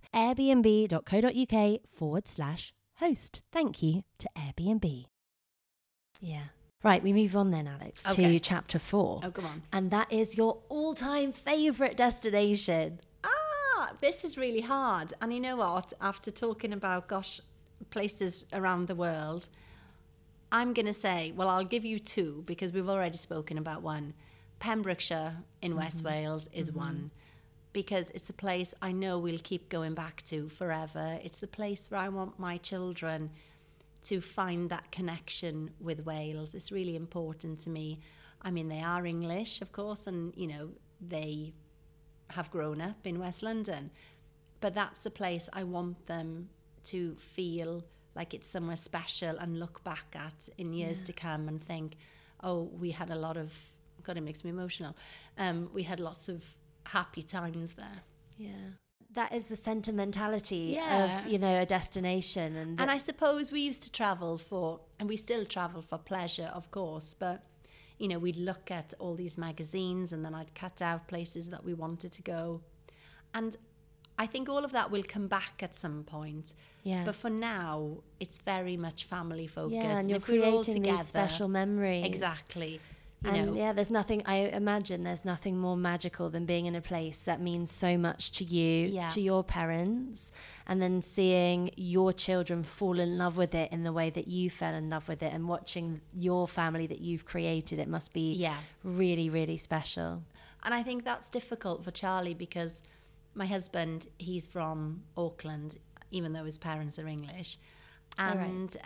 airbnb.co.uk/host. Thank you to Airbnb. Yeah. Right, we move on then, Alex, to chapter 4. Oh, come on. And that is your all-time favourite destination. This is really hard. And you know what? After talking about, places around the world, I'm going to say, well, I'll give you 2 because we've already spoken about one. Pembrokeshire in West Wales is one. because it's a place I know we'll keep going back to forever. It's the place where I want my children to find that connection with Wales. It's really important to me. I mean, they are English, of course, and, you know, they have grown up in West London. But that's a place I want them to feel like it's somewhere special and look back at in years to come and think, oh, we had a lot of, God, it makes me emotional. We had lots of happy times there. Yeah. That is the sentimentality Yeah. of, you know, a destination. And I suppose we used to travel for, and we still travel for pleasure, of course, but, you know, we'd look at all these magazines and then I'd cut out places that we wanted to go. And I think all of that will come back at some point. Yeah. But for now, it's very much family focused. yeah, and you're if we're all creating these together- special memories. Exactly. You And know, yeah, there's nothing, I imagine there's nothing more magical than being in a place that means so much to you, Yeah. to your parents, and then seeing your children fall in love with it in the way that you fell in love with it, and watching your family that you've created. It must be Yeah. really, really special. And I think that's difficult for Charlie because my husband, he's from Auckland, even though his parents are English. And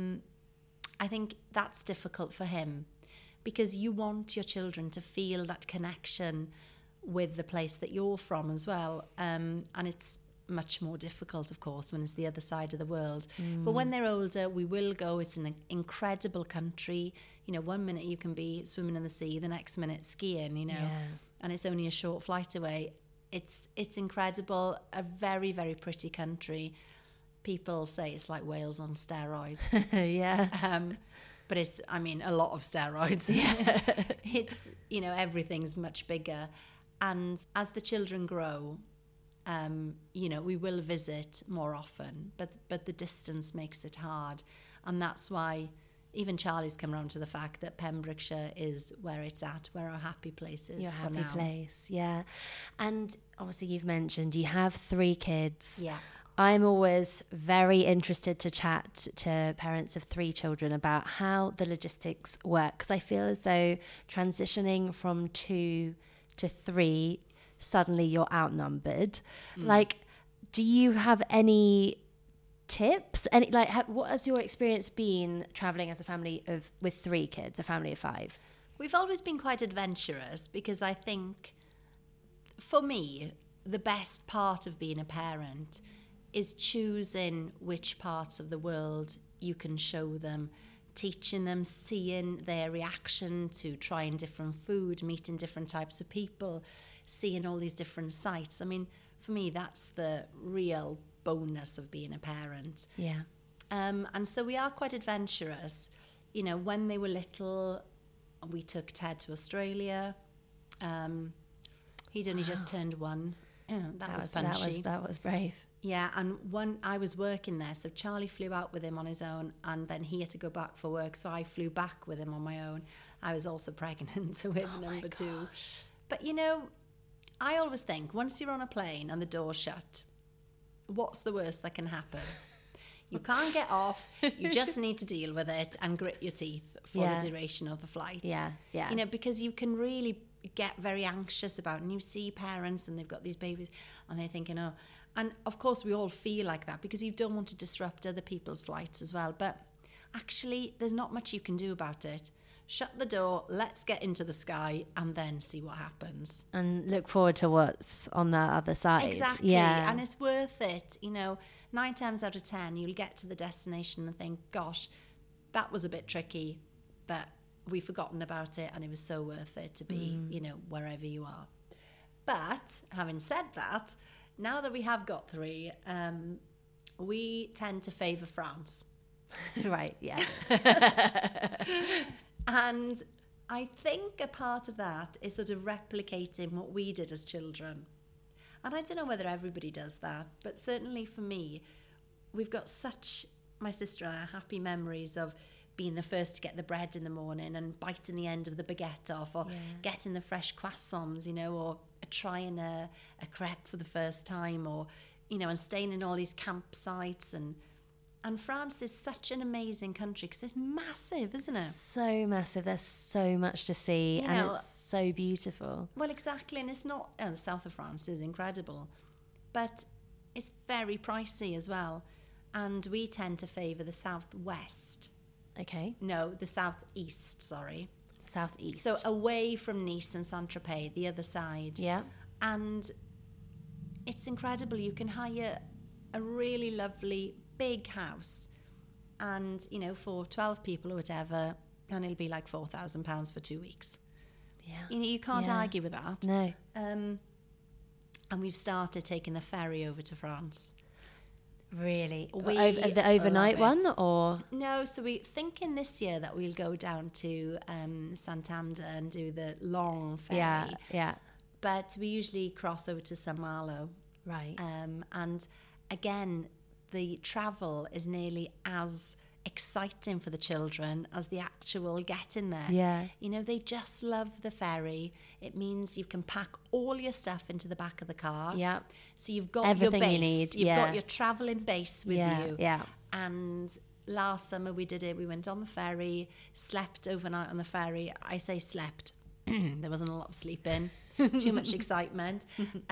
I think that's difficult for him because you want your children to feel that connection with the place that you're from as well. And it's much more difficult, of course, when it's the other side of the world. But when they're older, we will go. It's an incredible country. You know, one minute you can be swimming in the sea, the next minute skiing, you know, Yeah. and it's only a short flight away. It's incredible, a very, very pretty country. People say it's like Wales on steroids. Yeah. But it's, I mean, a lot of steroids. Yeah. It's, you know, everything's much bigger. And as the children grow, you know, we will visit more often, but the distance makes it hard. And that's why even Charlie's come around to the fact that Pembrokeshire is where it's at, where our happy place is Your for happy now. place, yeah. And obviously you've mentioned you have 3 kids. Yeah. I'm always very interested to chat to parents of 3 children about how the logistics work, because I feel as though transitioning from 2 to 3, suddenly you're outnumbered. Like, do you have any tips? Any, like, what has your experience been traveling as a family with 3 kids, a family of 5? We've always been quite adventurous because I think, for me, the best part of being a parent is choosing which parts of the world you can show them, teaching them, seeing their reaction to trying different food, meeting different types of people, seeing all these different sites. I mean, for me, that's the real bonus of being a parent. Yeah. And so we are quite adventurous. You know, when they were little, we took Ted to Australia. He'd only just turned 1. That was punchy. That was brave. Yeah, and when I was working there, so Charlie flew out with him on his own, and then he had to go back for work, so I flew back with him on my own. I was also pregnant with number 2. But, you know, I always think, once you're on a plane and the door's shut, what's the worst that can happen? You can't get off, you just need to deal with it and grit your teeth for the duration of the flight. Yeah, yeah. You know, because you can really get very anxious about, and you see parents and they've got these babies and they're thinking, oh, and of course we all feel like that because you don't want to disrupt other people's flights as well. But actually, there's not much you can do about it. Shut the door, let's get into the sky and then see what happens. And look forward to what's on the other side. Exactly. Yeah. And it's worth it. You know, 9 times out of 10, you'll get to the destination and think, gosh, that was a bit tricky, but we've forgotten about it and it was so worth it to be, you know, wherever you are. But having said that, now that we have got 3, we tend to favour France. Right, yeah. And I think a part of that is sort of replicating what we did as children. And I don't know whether everybody does that, but certainly for me, we've got such, my sister and I, happy memories of being the first to get the bread in the morning and biting the end of the baguette off, or getting the fresh croissants, you know, or trying a crepe for the first time, or, you know, and staying in all these campsites. And And France is such an amazing country because it's massive, isn't it? So massive. There's so much to see, You and know, it's so beautiful. Well, exactly. And it's not, the south of France is incredible, but it's very pricey as well. And we tend to favour the southwest. Okay. No, the southeast, sorry. Southeast. So away from Nice and Saint-Tropez, the other side. Yeah. And it's incredible. You can hire a really lovely big house, and for 12 people or whatever, and it'll be like £4,000 for 2 weeks. Yeah. You can't Yeah. argue with that. No. And we've started taking the ferry over to France. Really? We The overnight love one, it. or? No, so we're thinking this year that we'll go down to Santander and do the long ferry. Yeah. But we usually cross over to Saint-Malo. Right. And again, the travel is nearly as exciting for the children as the actual getting there. Yeah. They just love the ferry. It means you can pack all your stuff into the back of the car. Yeah. So you've got Everything your base. you need, You've yeah. got your travelling base with Yeah, you. yeah. And last summer we did it. We went on the ferry, slept overnight on the ferry. I say slept. There wasn't a lot of sleeping. Too much excitement.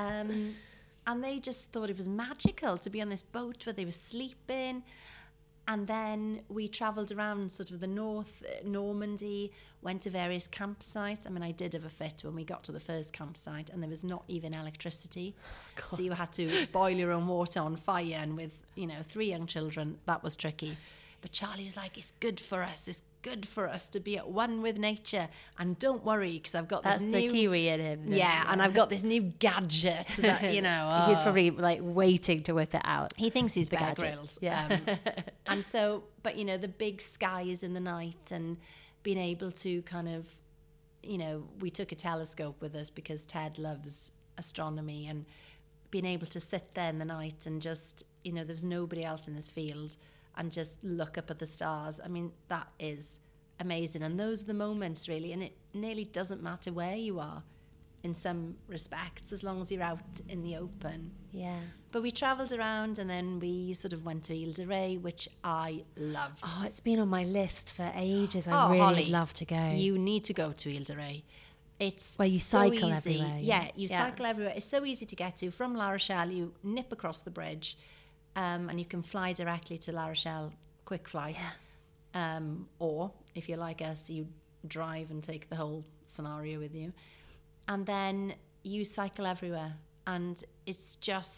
And they just thought it was magical to be on this boat where they were sleeping. And then we travelled around sort of the north, Normandy, went to various campsites. I mean, I did have a fit when we got to the first campsite and there was not even electricity. God. So you had to boil your own water on fire. And with, 3 young children, that was tricky. But Charlie was like, it's good for us. It's good for us to be at one with nature. And don't worry, because I've got this That's new... the Kiwi in him. then. Yeah, and I've got this new gadget that, He's probably like waiting to whip it out. He thinks he's The Bear gadget. Grylls. Yeah. And so, but the big skies in the night and being able to kind of, we took a telescope with us because Ted loves astronomy, and being able to sit there in the night and just, there's nobody else in this field and just look up at the stars. I mean, that is amazing. And those are the moments really, and it nearly doesn't matter where you are in some respects, as long as you're out in the open. Yeah. But we travelled around and then we sort of went to Ile de Ré, which I love. Oh, it's been on my list for ages. I Oh, really Holly, would love to go. You need to go to Ile de Ré. It's Where you so cycle easy. everywhere, Yeah, yeah. you Yeah. cycle everywhere. It's so easy to get to. From La Rochelle, you nip across the bridge and you can fly directly to La Rochelle, quick flight. Yeah. Or, if you're like us, you drive and take the whole scenario with you. And then you cycle everywhere. And it's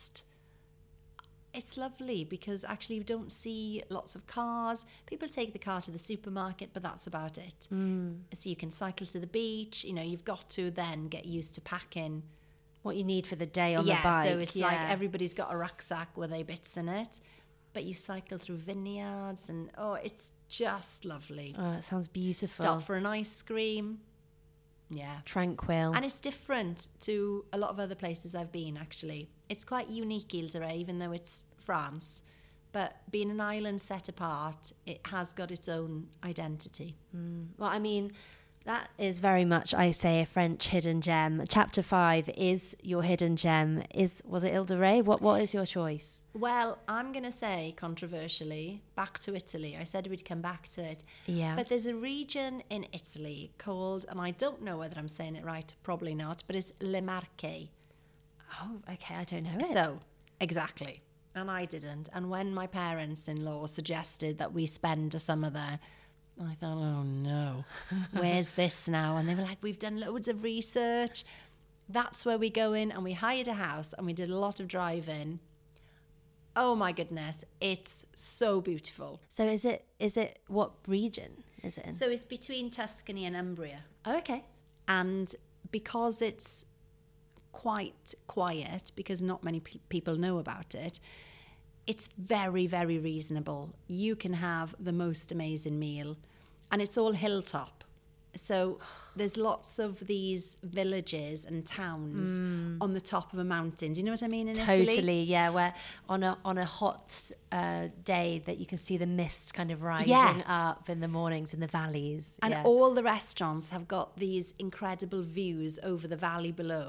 lovely because actually you don't see lots of cars. People take the car to the supermarket, but that's about it. So you can cycle to the beach. You've got to then get used to packing. What you need for the day on the bike. So it's like everybody's got a rucksack with their bits in it. But you cycle through vineyards and, it's just lovely. Oh, it sounds beautiful. Stop for an ice cream. Yeah. Tranquil. And it's different to a lot of other places I've been, actually. It's quite unique, Ile de Ré, even though it's France. But being an island set apart, it has got its own identity. Well, I mean, that is very much, I say, a French hidden gem. Chapter 5 is your hidden gem. Was it Ile de Ré? What is your choice? Well, I'm going to say, controversially, back to Italy. I said we'd come back to it. Yeah. But there's a region in Italy called, and I don't know whether I'm saying it right, probably not, but it's Le Marche. Oh, okay. I don't know it. So, exactly. And I didn't. And when my parents-in-law suggested that we spend a summer there, I thought, oh no, where's this now? And they were like, we've done loads of research. That's where we go in. And we hired a house and we did a lot of driving. Oh my goodness, it's so beautiful. So is it what region is it in? So it's between Tuscany and Umbria. Oh, okay. And because it's quite quiet, because not many people know about it, it's very, very reasonable. You can have the most amazing meal, and it's all hilltop. So there's lots of these villages and towns on the top of a mountain. Do you know what I mean in Italy? Totally, yeah. Where on a hot day that you can see the mist kind of rising up in the mornings in the valleys. And all the restaurants have got these incredible views over the valley below.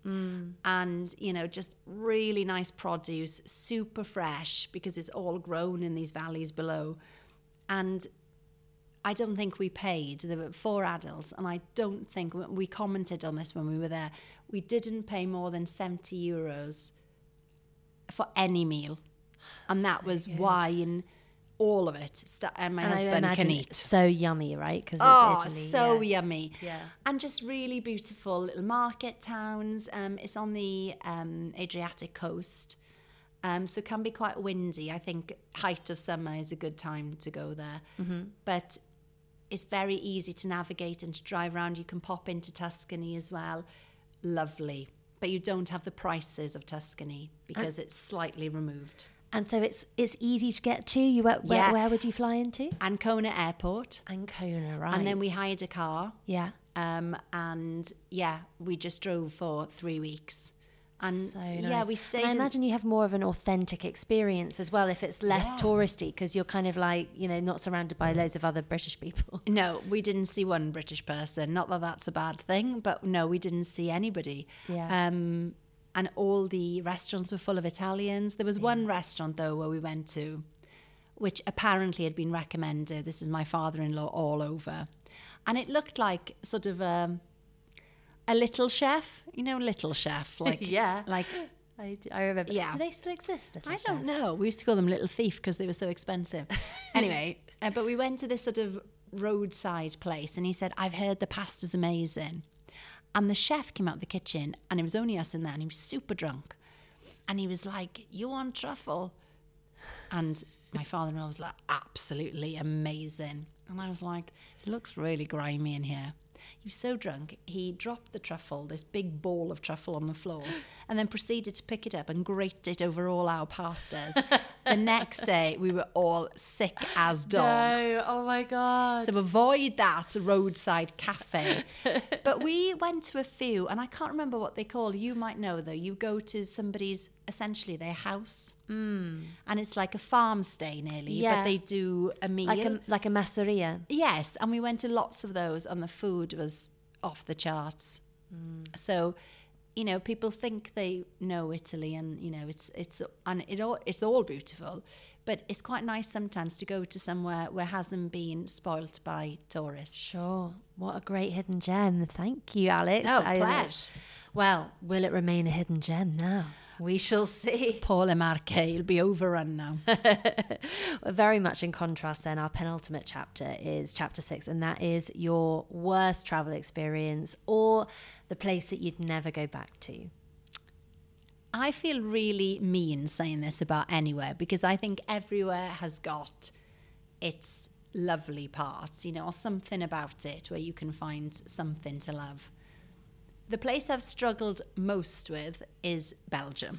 And, you know, just really nice produce, super fresh because it's all grown in these valleys below. And I don't think we paid. There were 4 adults, and I don't think, we commented on this when we were there, we didn't pay more than €70 for any meal. And that was wine, all of it. And my husband can eat. It's so yummy, right? Because it's Italy. So yummy. Yeah. And just really beautiful little market towns. It's on the Adriatic coast. So it can be quite windy. I think height of summer is a good time to go there. But it's very easy to navigate and to drive around. You can pop into Tuscany as well. Lovely. But you don't have the prices of Tuscany because it's slightly removed. And so it's easy to get to. Where would you fly into? Ancona Airport. Ancona, right. And then we hired a car. Yeah. And we just drove for 3 weeks. And so nice. yeah, we stayed. And I imagine you have more of an authentic experience as well if it's less touristy, because you're kind of like, you know, not surrounded by loads of other British people. No, we didn't see one British person. Not that that's a bad thing, but no, we didn't see anybody. Yeah. And all the restaurants were full of Italians. There was one restaurant though where we went to, which apparently had been recommended. This is my father-in-law all over, and it looked like sort of a Little Chef, you know, Little Chef, like like I remember. Yeah. Do they still exist? I don't know. We used to call them Little Thief because they were so expensive. Anyway, but we went to this sort of roadside place, and he said, "I've heard the pasta's amazing." And the chef came out of the kitchen, and it was only us in there, and he was super drunk, and he was like, "You want truffle?" And my father-in-law was like, "Absolutely amazing." And I was like, "It looks really grimy in here." He was so drunk, he dropped the truffle, this big ball of truffle on the floor, and then proceeded to pick it up and grate it over all our pastas. The next day, we were all sick as dogs. No, oh my God. So avoid that roadside cafe. But we went to a few, and I can't remember what they call. You might know, though. You go to somebody's, essentially their house, and it's like a farm stay nearly, but they do a meal. Like a masseria. Yes, and we went to lots of those, and the food was off the charts. So, you know, people think they know Italy, and you know it's all beautiful, but it's quite nice sometimes to go to somewhere where hasn't been spoilt by tourists. Sure. What a great hidden gem. Thank you, Alex. Oh, pleasure. Well, will it remain a hidden gem now? We shall see. Paul Marche, it'll be overrun now. Very much in contrast then, our penultimate chapter is chapter 6, and that is your worst travel experience or the place that you'd never go back to. I feel really mean saying this about anywhere, because I think everywhere has got its lovely parts, you know, or something about it where you can find something to love. The place I've struggled most with is Belgium.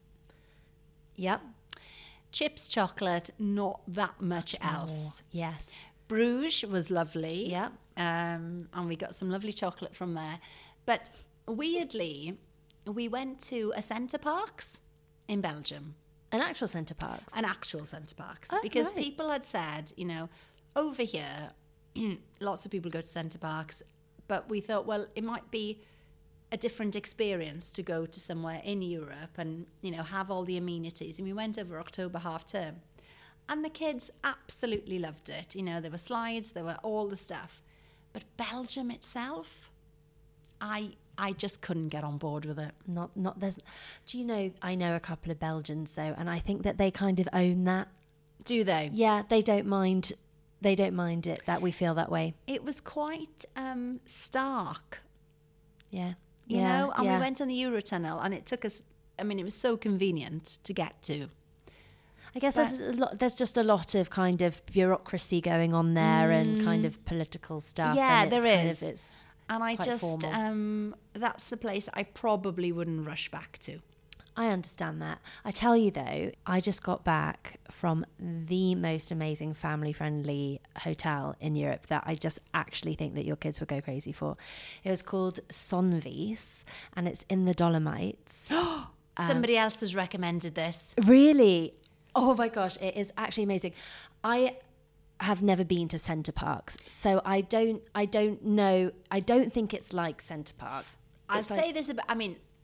Yep. Chips, chocolate, not that much else. Yes. Bruges was lovely. Yep. And we got some lovely chocolate from there. But weirdly, we went to a Center Parcs in Belgium. An actual Center Parcs? An actual Center Parcs. Oh, because right. people had said, you know, over here, lots of people go to Center Parcs. But we thought, well, it might be a different experience to go to somewhere in Europe and, you know, have all the amenities. And we went over October half term, and the kids absolutely loved it. You know, there were slides, there were all the stuff. But Belgium itself, I just couldn't get on board with it. There's. Do you know, I know a couple of Belgians though, and I think that they kind of own that. Do they? Yeah, they don't mind it that we feel that way. It was quite stark. Yeah. You know, and we went on the Eurotunnel, and it took us, I mean, it was so convenient to get to. I guess there's just a lot of kind of bureaucracy going on there and kind of political stuff. Yeah, and there is. It's and I quite just, formal. That's the place I probably wouldn't rush back to. I understand that. I tell you though, I just got back from the most amazing family-friendly hotel in Europe that I just actually think that your kids would go crazy for. It was called Sonvis, and it's in the Dolomites. Somebody else has recommended this. Really? Oh my gosh, it is actually amazing. I have never been to Center Parcs, so I don't know. I don't think it's like Center Parcs. I'll say this about, I mean,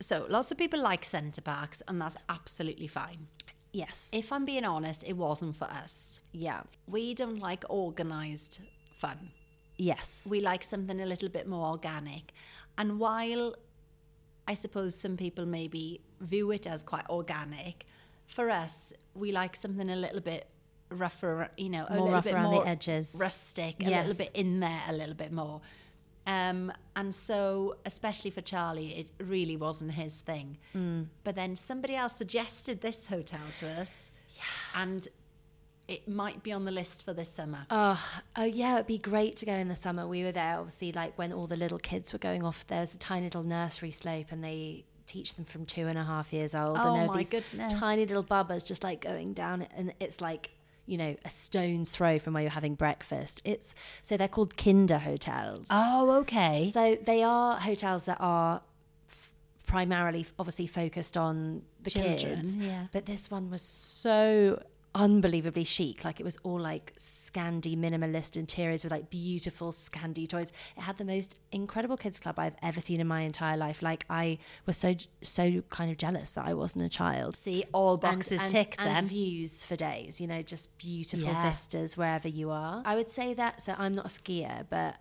So lots of people like centre parks, and that's absolutely fine. Yes. If I'm being honest, it wasn't for us. Yeah. We don't like organised fun. Yes. We like something a little bit more organic. And while I suppose some people maybe view it as quite organic, for us, we like something a little bit rougher, a More little rough bit around more the edges. rustic, a Yes. little bit in there, a little bit more. And so, especially for Charlie, it really wasn't his thing. But then somebody else suggested this hotel to us, and it might be on the list for this summer. Oh yeah, it'd be great to go in the summer. We were there, obviously, like when all the little kids were going off. There's a tiny little nursery slope, and they teach them from 2.5 years old. Oh, and they're my these goodness. tiny little bubbas just like going down it, and it's like, a stone's throw from where you're having breakfast. So they're called Kinder hotels. Oh, okay. So they are hotels that are primarily, obviously, focused on the Children, kids. yeah. But this one was so unbelievably chic. Like, it was all like Scandi minimalist interiors with like beautiful Scandi toys. It had the most incredible kids club I've ever seen in my entire life. Like, I was so kind of jealous that I wasn't a child. See, all boxes ticked and then. views for days, just beautiful Yeah. vistas wherever you are. I would say that, so I'm not a skier, but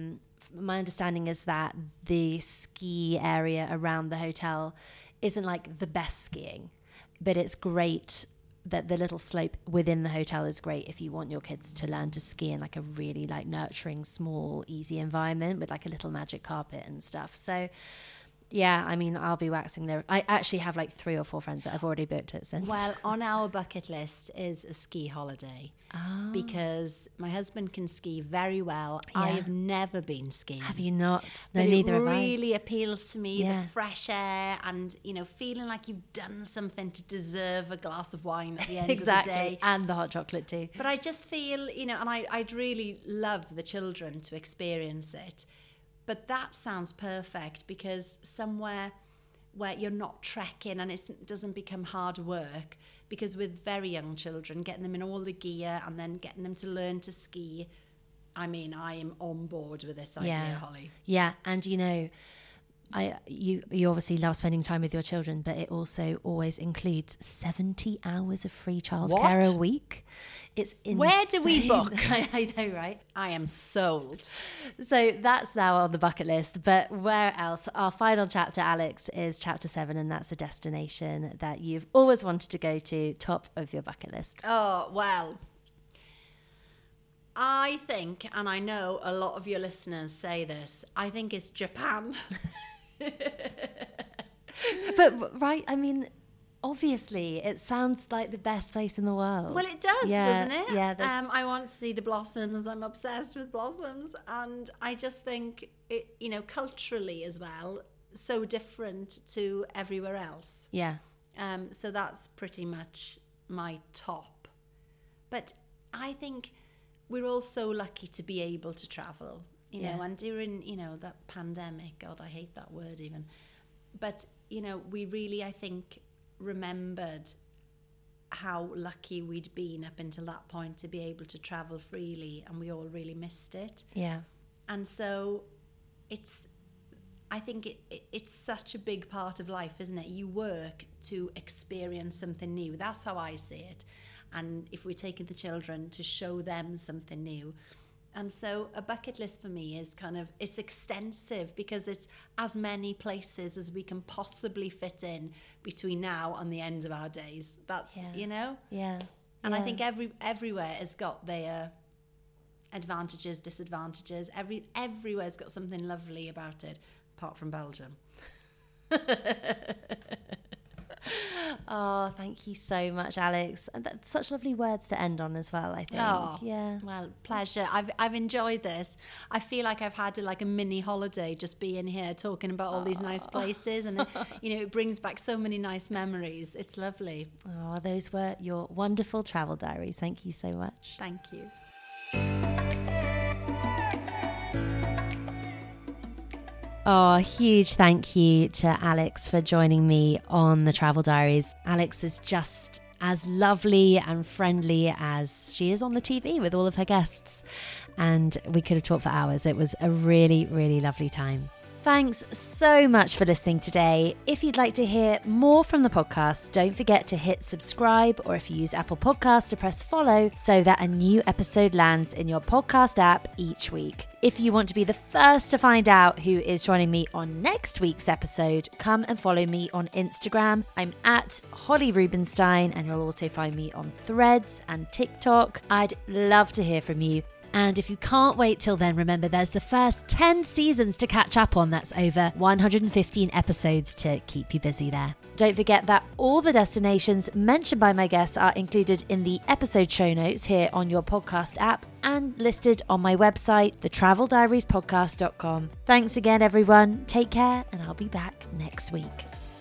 my understanding is that the ski area around the hotel isn't like the best skiing, but it's great that the little slope within the hotel is great if you want your kids to learn to ski in like a really like nurturing, small, easy environment with like a little magic carpet and stuff. So yeah, I mean, I'll be waxing there. I actually have like 3 or 4 friends that have already booked it since. Well, on our bucket list is a ski holiday because my husband can ski very well. Yeah. I have never been skiing. Have you not? No, But neither it have I. really appeals to me, Yeah. the fresh air and, feeling like you've done something to deserve a glass of wine at the end Exactly, of the day. and the hot chocolate too. But I just feel, and I'd really love the children to experience it. But that sounds perfect because somewhere where you're not trekking and it doesn't become hard work, because with very young children, getting them in all the gear and then getting them to learn to ski, I mean, I am on board with this idea, Holly. Yeah, and you obviously love spending time with your children, but it also always includes 70 hours of free childcare a week. It's insane. Where do we book? I know, right? I am sold. So that's now on the bucket list. But where else? Our final chapter, Alex, is chapter 7, and that's a destination that you've always wanted to go to, top of your bucket list. Oh, well, I think, and I know a lot of your listeners say this, I think it's Japan. But, right, I mean, obviously, it sounds like the best place in the world. Well, it does, Yeah, doesn't it? yeah, I want to see the blossoms. I'm obsessed with blossoms. And I just think, it, culturally as well, so different to everywhere else. Yeah. So that's pretty much my top. But I think we're all so lucky to be able to travel, Yeah. and during, that pandemic, God, I hate that word even. But, we really, I think, remembered how lucky we'd been up until that point to be able to travel freely, and we all really missed it. Yeah. And so I think it's such a big part of life, isn't it? You work to experience something new. That's how I see it. And if we're taking the children, to show them something new. And so a bucket list for me is it's extensive because it's as many places as we can possibly fit in between now and the end of our days. That's, Yeah. And I think everywhere has got their advantages, disadvantages. Everywhere's got something lovely about it, apart from Belgium. Oh, thank you so much, Alex. And that's such lovely words to end on as well, I think. Oh, yeah. Well, pleasure. I've enjoyed this. I feel like I've had a mini holiday just being here talking about all these nice places, and it brings back so many nice memories. It's lovely. Oh, those were your wonderful travel diaries. Thank you so much. Thank you. Oh, huge thank you to Alex for joining me on the Travel Diaries. Alex is just as lovely and friendly as she is on the TV with all of her guests. And we could have talked for hours. It was a really, really lovely time. Thanks so much for listening today. If you'd like to hear more from the podcast, don't forget to hit subscribe, or if you use Apple Podcasts, to press follow so that a new episode lands in your podcast app each week. If you want to be the first to find out who is joining me on next week's episode, come and follow me on Instagram. I'm at Holly Rubenstein, and you'll also find me on Threads and TikTok. I'd love to hear from you. And if you can't wait till then, remember there's the first 10 seasons to catch up on. That's over 115 episodes to keep you busy there. Don't forget that all the destinations mentioned by my guests are included in the episode show notes here on your podcast app and listed on my website, thetraveldiariespodcast.com. Thanks again, everyone. Take care, and I'll be back next week.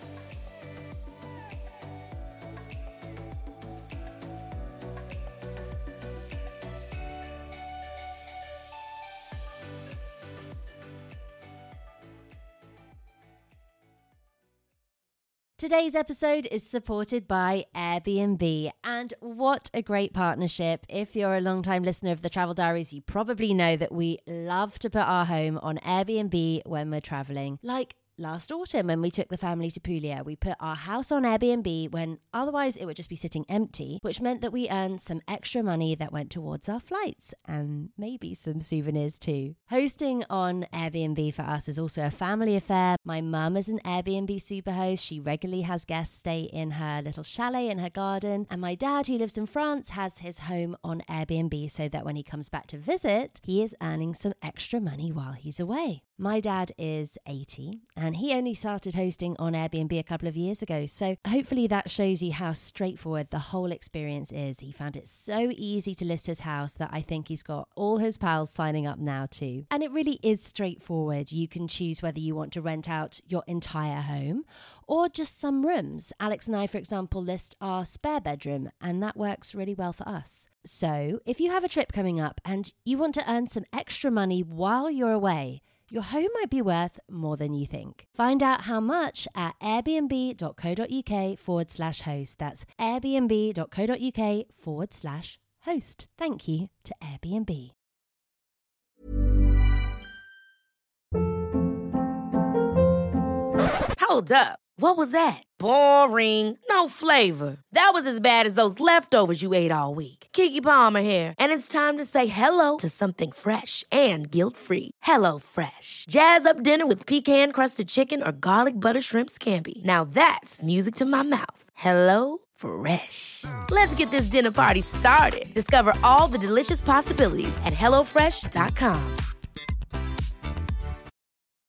Today's episode is supported by Airbnb, and what a great partnership. If you're a long-time listener of the Travel Diaries, you probably know that we love to put our home on Airbnb when we're traveling. Like last autumn when we took the family to Puglia, we put our house on Airbnb when otherwise it would just be sitting empty, which meant that we earned some extra money that went towards our flights and maybe some souvenirs too. Hosting on Airbnb for us is also a family affair. My mum is an Airbnb superhost. She regularly has guests stay in her little chalet in her garden. And my dad, who lives in France, has his home on Airbnb so that when he comes back to visit, he is earning some extra money while he's away. My dad is 80 and he only started hosting on Airbnb a couple of years ago. So hopefully that shows you how straightforward the whole experience is. He found it so easy to list his house that I think he's got all his pals signing up now too. And it really is straightforward. You can choose whether you want to rent out your entire home or just some rooms. Alex and I, for example, list our spare bedroom, and that works really well for us. So if you have a trip coming up and you want to earn some extra money while you're away, your home might be worth more than you think. Find out how much at airbnb.co.uk/host. That's airbnb.co.uk/host. Thank you to Airbnb. Hold up. What was that? Boring. No flavor. That was as bad as those leftovers you ate all week. Keke Palmer here, and it's time to say hello to something fresh and guilt-free. Hello Fresh. Jazz up dinner with pecan-crusted chicken or garlic butter shrimp scampi. Now that's music to my mouth. Hello Fresh. Let's get this dinner party started. Discover all the delicious possibilities at HelloFresh.com.